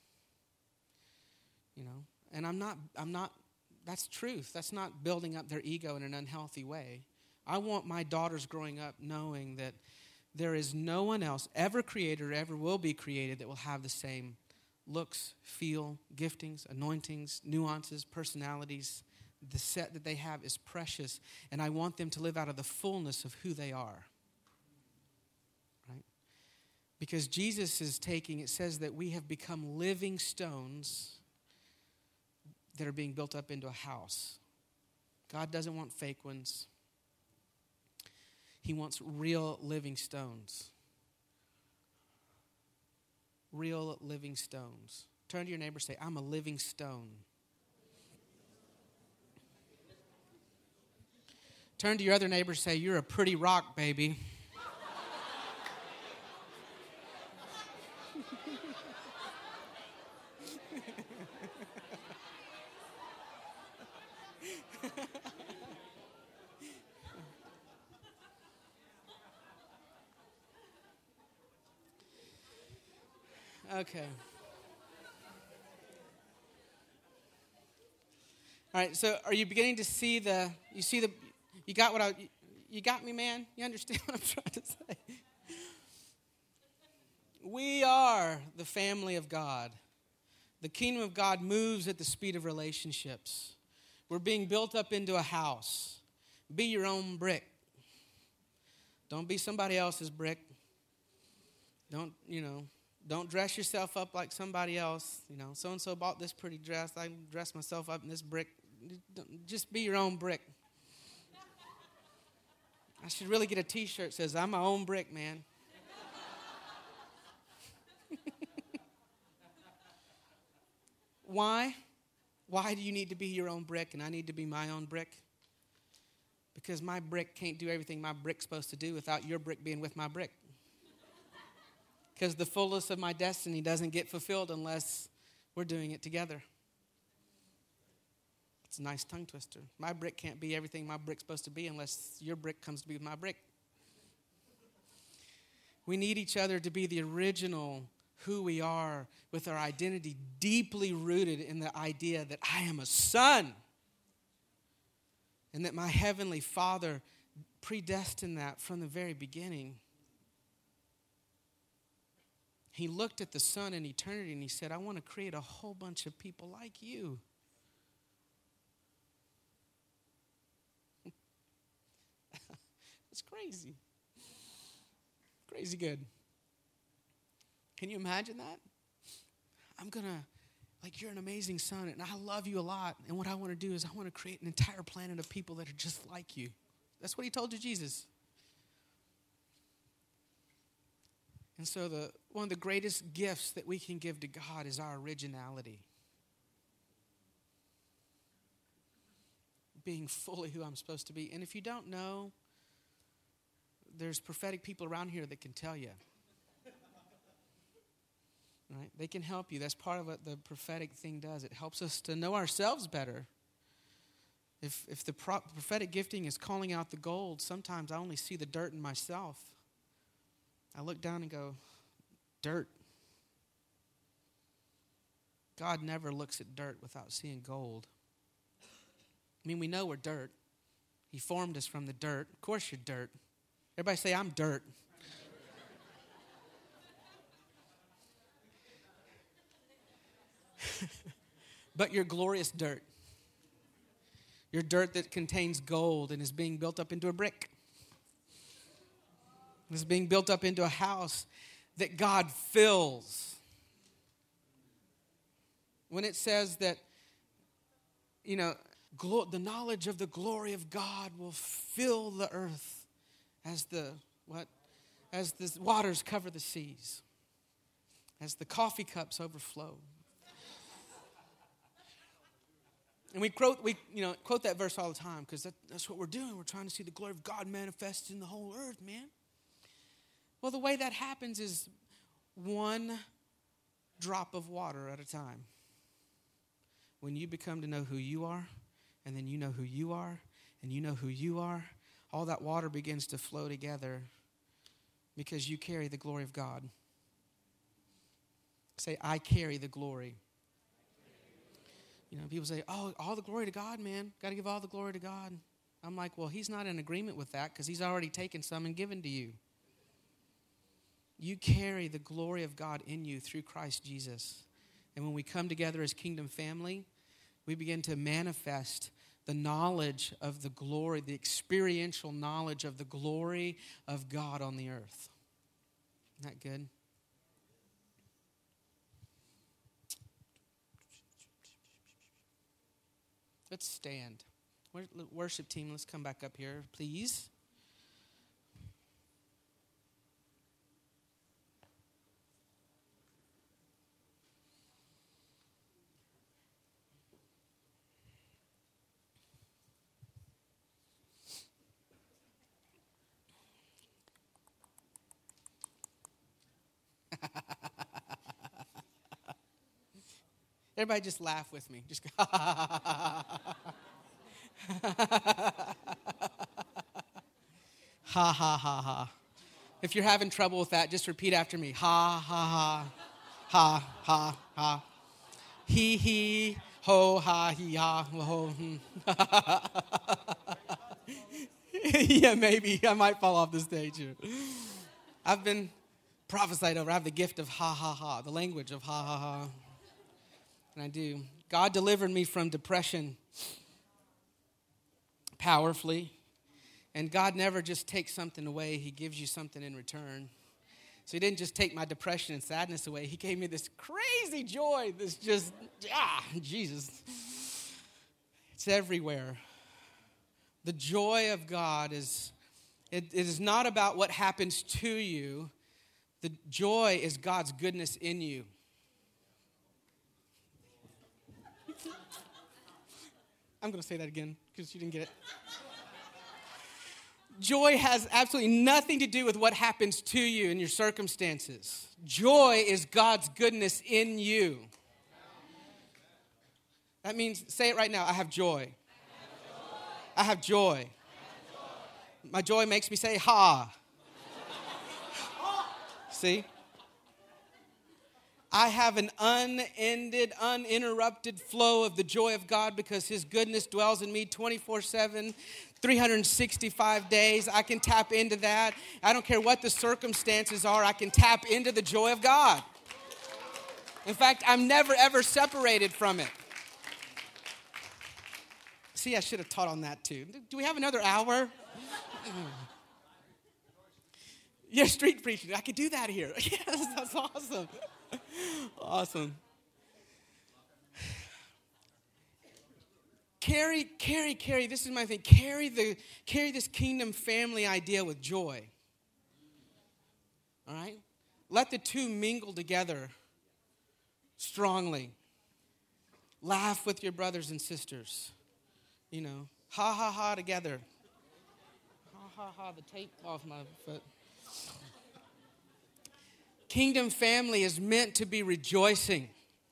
You know, and I'm not, I'm not, that's truth. That's not building up their ego in an unhealthy way. I want my daughters growing up knowing that there is no one else ever created or ever will be created that will have the same looks, feel, giftings, anointings, nuances, personalities. The set that they have is precious, and I want them to live out of the fullness of who they are. Right? Because Jesus is taking, it says that we have become living stones that are being built up into a house. God doesn't want fake ones. He wants real living stones. Real living stones. Turn to your neighbor and say, I'm a living stone. Turn to your other neighbor and say, you're a pretty rock, baby. Okay. All right, so are you beginning to see the, you see the, You got what I, you got me, man? You understand what I'm trying to say? We are the family of God. The kingdom of God moves at the speed of relationships. We're being built up into a house. Be your own brick. Don't be somebody else's brick. Don't, you know, don't dress yourself up like somebody else. You know, so-and-so bought this pretty dress. I dress myself up in this brick. Just be your own brick. I should really get a t-shirt that says, I'm my own brick, man. Why? Why do you need to be your own brick and I need to be my own brick? Because my brick can't do everything my brick's supposed to do without your brick being with my brick. Because the fullness of my destiny doesn't get fulfilled unless we're doing it together. It's a nice tongue twister. My brick can't be everything my brick's supposed to be unless your brick comes to be with my brick. We need each other to be the original who we are, with our identity deeply rooted in the idea that I am a son. And that my heavenly Father predestined that from the very beginning. He looked at the Son in eternity and he said, I want to create a whole bunch of people like you. It's crazy. Crazy good. Can you imagine that? I'm going to, like, you're an amazing son, and I love you a lot. And what I want to do is I want to create an entire planet of people that are just like you. That's what he told to Jesus. And so the one of the greatest gifts that we can give to God is our originality. Being fully who I'm supposed to be. And if you don't know, there's prophetic people around here that can tell you. Right? They can help you. That's part of what the prophetic thing does. It helps us to know ourselves better. If if the pro- prophetic gifting is calling out the gold, sometimes I only see the dirt in myself. I look down and go, dirt. God never looks at dirt without seeing gold. I mean, we know we're dirt. He formed us from the dirt. Of course you're dirt. Everybody say, I'm dirt. But you're glorious dirt. You're dirt that contains gold and is being built up into a brick. It's being built up into a house that God fills. When it says that, you know, glo- the knowledge of the glory of God will fill the earth as the, what? As the waters cover the seas. As the coffee cups overflow. And we quote, we you know quote that verse all the time because that, that's what we're doing. We're trying to see the glory of God manifested in the whole earth, man. Well, the way that happens is one drop of water at a time. When you become to know who you are, and then you know who you are, and you know who you are, all that water begins to flow together because you carry the glory of God. Say, I carry the glory. You know, people say, oh, all the glory to God, man. Got to give all the glory to God. I'm like, well, he's not in agreement with that because he's already taken some and given to you. You carry the glory of God in you through Christ Jesus. And when we come together as kingdom family, we begin to manifest the knowledge of the glory, the experiential knowledge of the glory of God on the earth. Isn't that good? Let's stand. Worship team, let's come back up here, please. Everybody just laugh with me. Just go, ha, ha, ha, ha, ha, ha, ha, ha. If you're having trouble with that, just repeat after me. Ha, ha, ha, ha, ha, ha. He, he, ho, ha, he, ha, ho. Yeah, maybe. I might fall off the stage here. I've been prophesied over. I have the gift of ha, ha, ha, the language of ha, ha, ha. And I do. God delivered me from depression powerfully. And God never just takes something away. He gives you something in return. So he didn't just take my depression and sadness away. He gave me this crazy joy. This just, ah, Jesus. It's everywhere. The joy of God is, it, it is not about what happens to you. The joy is God's goodness in you. I'm going to say that again because you didn't get it. Joy has absolutely nothing to do with what happens to you in your circumstances. Joy is God's goodness in you. That means, say it right now, I have joy. I have joy. I have joy. My joy makes me say, ha. See? I have an unended, uninterrupted flow of the joy of God because his goodness dwells in me twenty-four seven, three hundred sixty-five days. I can tap into that. I don't care what the circumstances are. I can tap into the joy of God. In fact, I'm never, ever separated from it. See, I should have taught on that too. Do we have another hour? Yeah, street preaching. I could do that here. Yes, that's awesome. Awesome. Carry, carry, carry. This is my thing. Carry the, carry this kingdom family idea with joy. All right? Let the two mingle together strongly. Laugh with your brothers and sisters. You know, ha, ha, ha together. Ha, ha, ha, the tape off my foot. Kingdom family is meant to be rejoicing.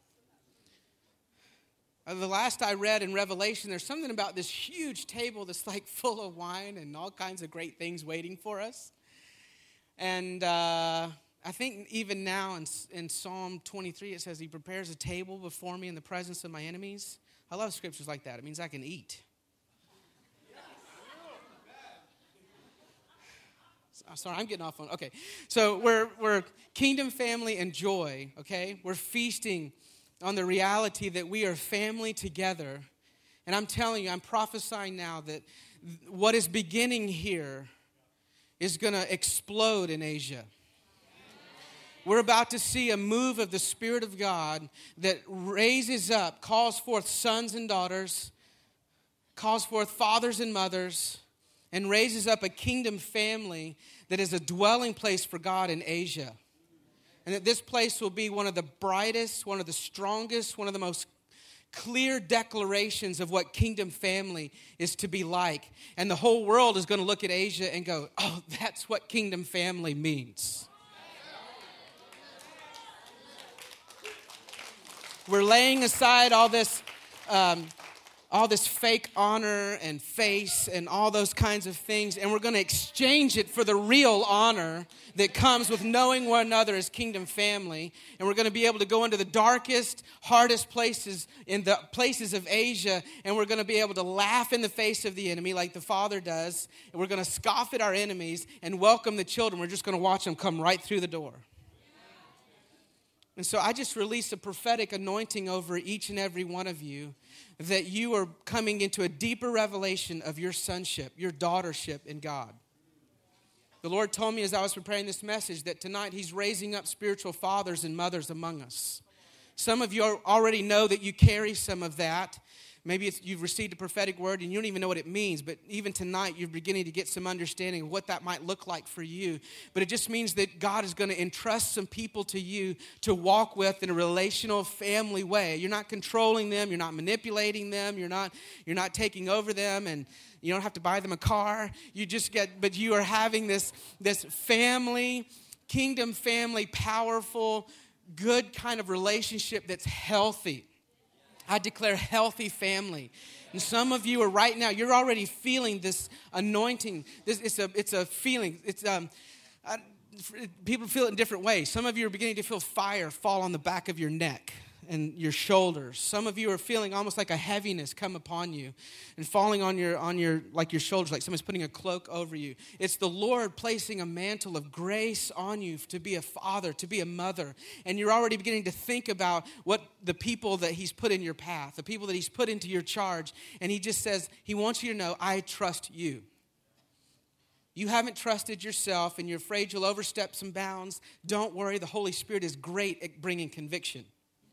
Uh, the last I read in Revelation, there's something about this huge table that's like full of wine and all kinds of great things waiting for us. And uh, I think even now in, in Psalm twenty-three, it says, he prepares a table before me in the presence of my enemies. I love scriptures like that. It means I can eat. Sorry, I'm getting off on, okay. So we're we're kingdom family and joy, okay? We're feasting on the reality that we are family together. And I'm telling you, I'm prophesying now that what is beginning here is going to explode in Asia. We're about to see a move of the Spirit of God that raises up, calls forth sons and daughters, calls forth fathers and mothers, and raises up a kingdom family that is a dwelling place for God in Asia. And that this place will be one of the brightest, one of the strongest, one of the most clear declarations of what kingdom family is to be like. And the whole world is going to look at Asia and go, oh, that's what kingdom family means. We're laying aside all this um, all this fake honor and face and all those kinds of things, and we're going to exchange it for the real honor that comes with knowing one another as kingdom family. And we're going to be able to go into the darkest, hardest places, in the places of Asia, and we're going to be able to laugh in the face of the enemy like the Father does, and we're going to scoff at our enemies and welcome the children. We're just going to watch them come right through the door. And so I just released a prophetic anointing over each and every one of you, that you are coming into a deeper revelation of your sonship, your daughtership in God. The Lord told me as I was preparing this message that tonight he's raising up spiritual fathers and mothers among us. Some of you already know that you carry some of that. Maybe it's, you've received a prophetic word and you don't even know what it means, but even tonight you're beginning to get some understanding of what that might look like for you. But it just means that God is going to entrust some people to you to walk with in a relational family way. You're not controlling them, you're not manipulating them, you're not you're not taking over them, and you don't have to buy them a car. You just get, but you are having this this family, kingdom family, powerful, good kind of relationship that's healthy. I declare healthy family. And some of you are right now, you're already feeling this anointing. This, it's, a, it's a feeling. It's um, I, people feel it in different ways. Some of you are beginning to feel fire fall on the back of your neck. and your shoulders. Some of you are feeling almost like a heaviness come upon you and falling on your, on your, like your shoulders, like someone's putting a cloak over you. It's the Lord placing a mantle of grace on you to be a father, to be a mother. And you're already beginning to think about what the people that he's put in your path, the people that he's put into your charge. And he just says, he wants you to know, I trust you. You haven't trusted yourself and you're afraid you'll overstep some bounds. Don't worry, the Holy Spirit is great at bringing conviction.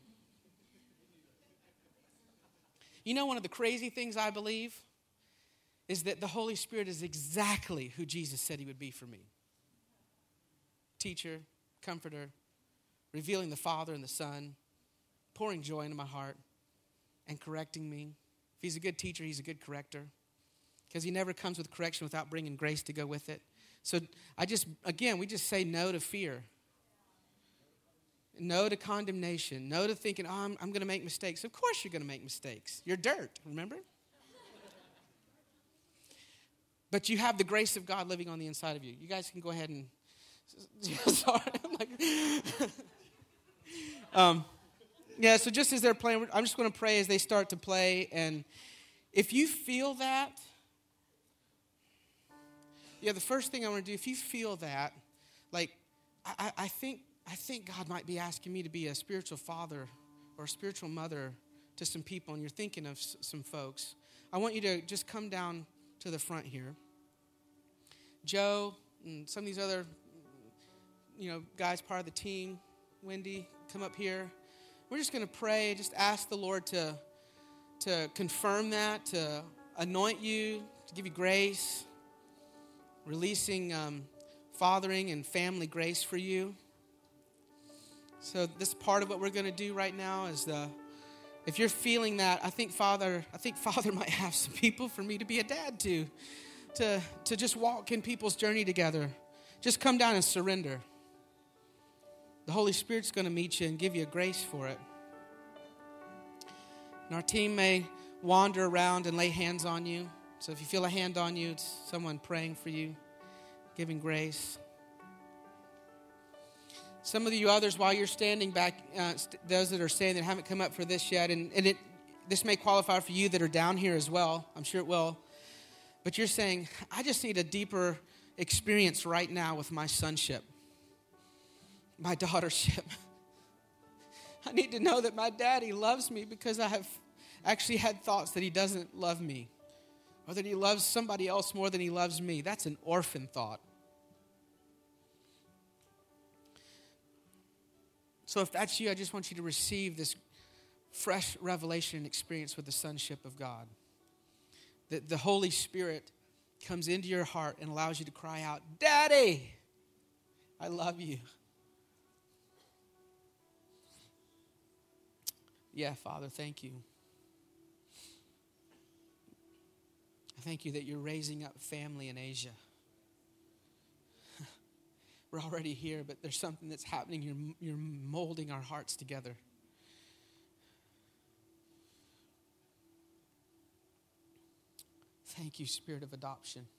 You know, one of the crazy things I believe is that the Holy Spirit is exactly who Jesus said he would be for me. Teacher, comforter, revealing the Father and the Son, pouring joy into my heart, and correcting me. If he's a good teacher, he's a good corrector. Because he never comes with correction without bringing grace to go with it. So I just, again, we just say no to fear. No to condemnation. No to thinking, oh, I'm, I'm going to make mistakes. Of course you're going to make mistakes. You're dirt, remember? But you have the grace of God living on the inside of you. You guys can go ahead and, sorry. I'm like, um, yeah, so just as they're playing, I'm just going to pray as they start to play. And if you feel that, yeah, the first thing I want to do, if you feel that, like, I, I think I think God might be asking me to be a spiritual father or a spiritual mother to some people, and you're thinking of s- some folks, I want you to just come down to the front here. Joe and some of these other, you know, guys, part of the team, Wendy, come up here. We're just going to pray, just ask the Lord to, to confirm that, to anoint you, to give you grace, releasing um, fathering and family grace for you. So this part of what we're going to do right now is the, if you're feeling that, I think Father, I think Father might have some people for me to be a dad to, to, to just walk in people's journey together. Just come down and surrender. The Holy Spirit's going to meet you and give you a grace for it. And our team may wander around and lay hands on you. So if you feel a hand on you, it's someone praying for you, giving grace. Some of you others, while you're standing back, uh, st- those that are standing that haven't come up for this yet, and, and it, this may qualify for you that are down here as well. I'm sure it will. But you're saying, I just need a deeper experience right now with my sonship, my daughtership. I need to know that my daddy loves me because I have actually had thoughts that he doesn't love me, or that he loves somebody else more than he loves me. That's an orphan thought. So if that's you, I just want you to receive this fresh revelation and experience with the sonship of God. That the Holy Spirit comes into your heart and allows you to cry out, Daddy, I love you. Yeah, Father, thank you. I thank you that you're raising up family in Asia. We're already here, but there's something that's happening. You're, you're molding our hearts together. Thank you, Spirit of adoption.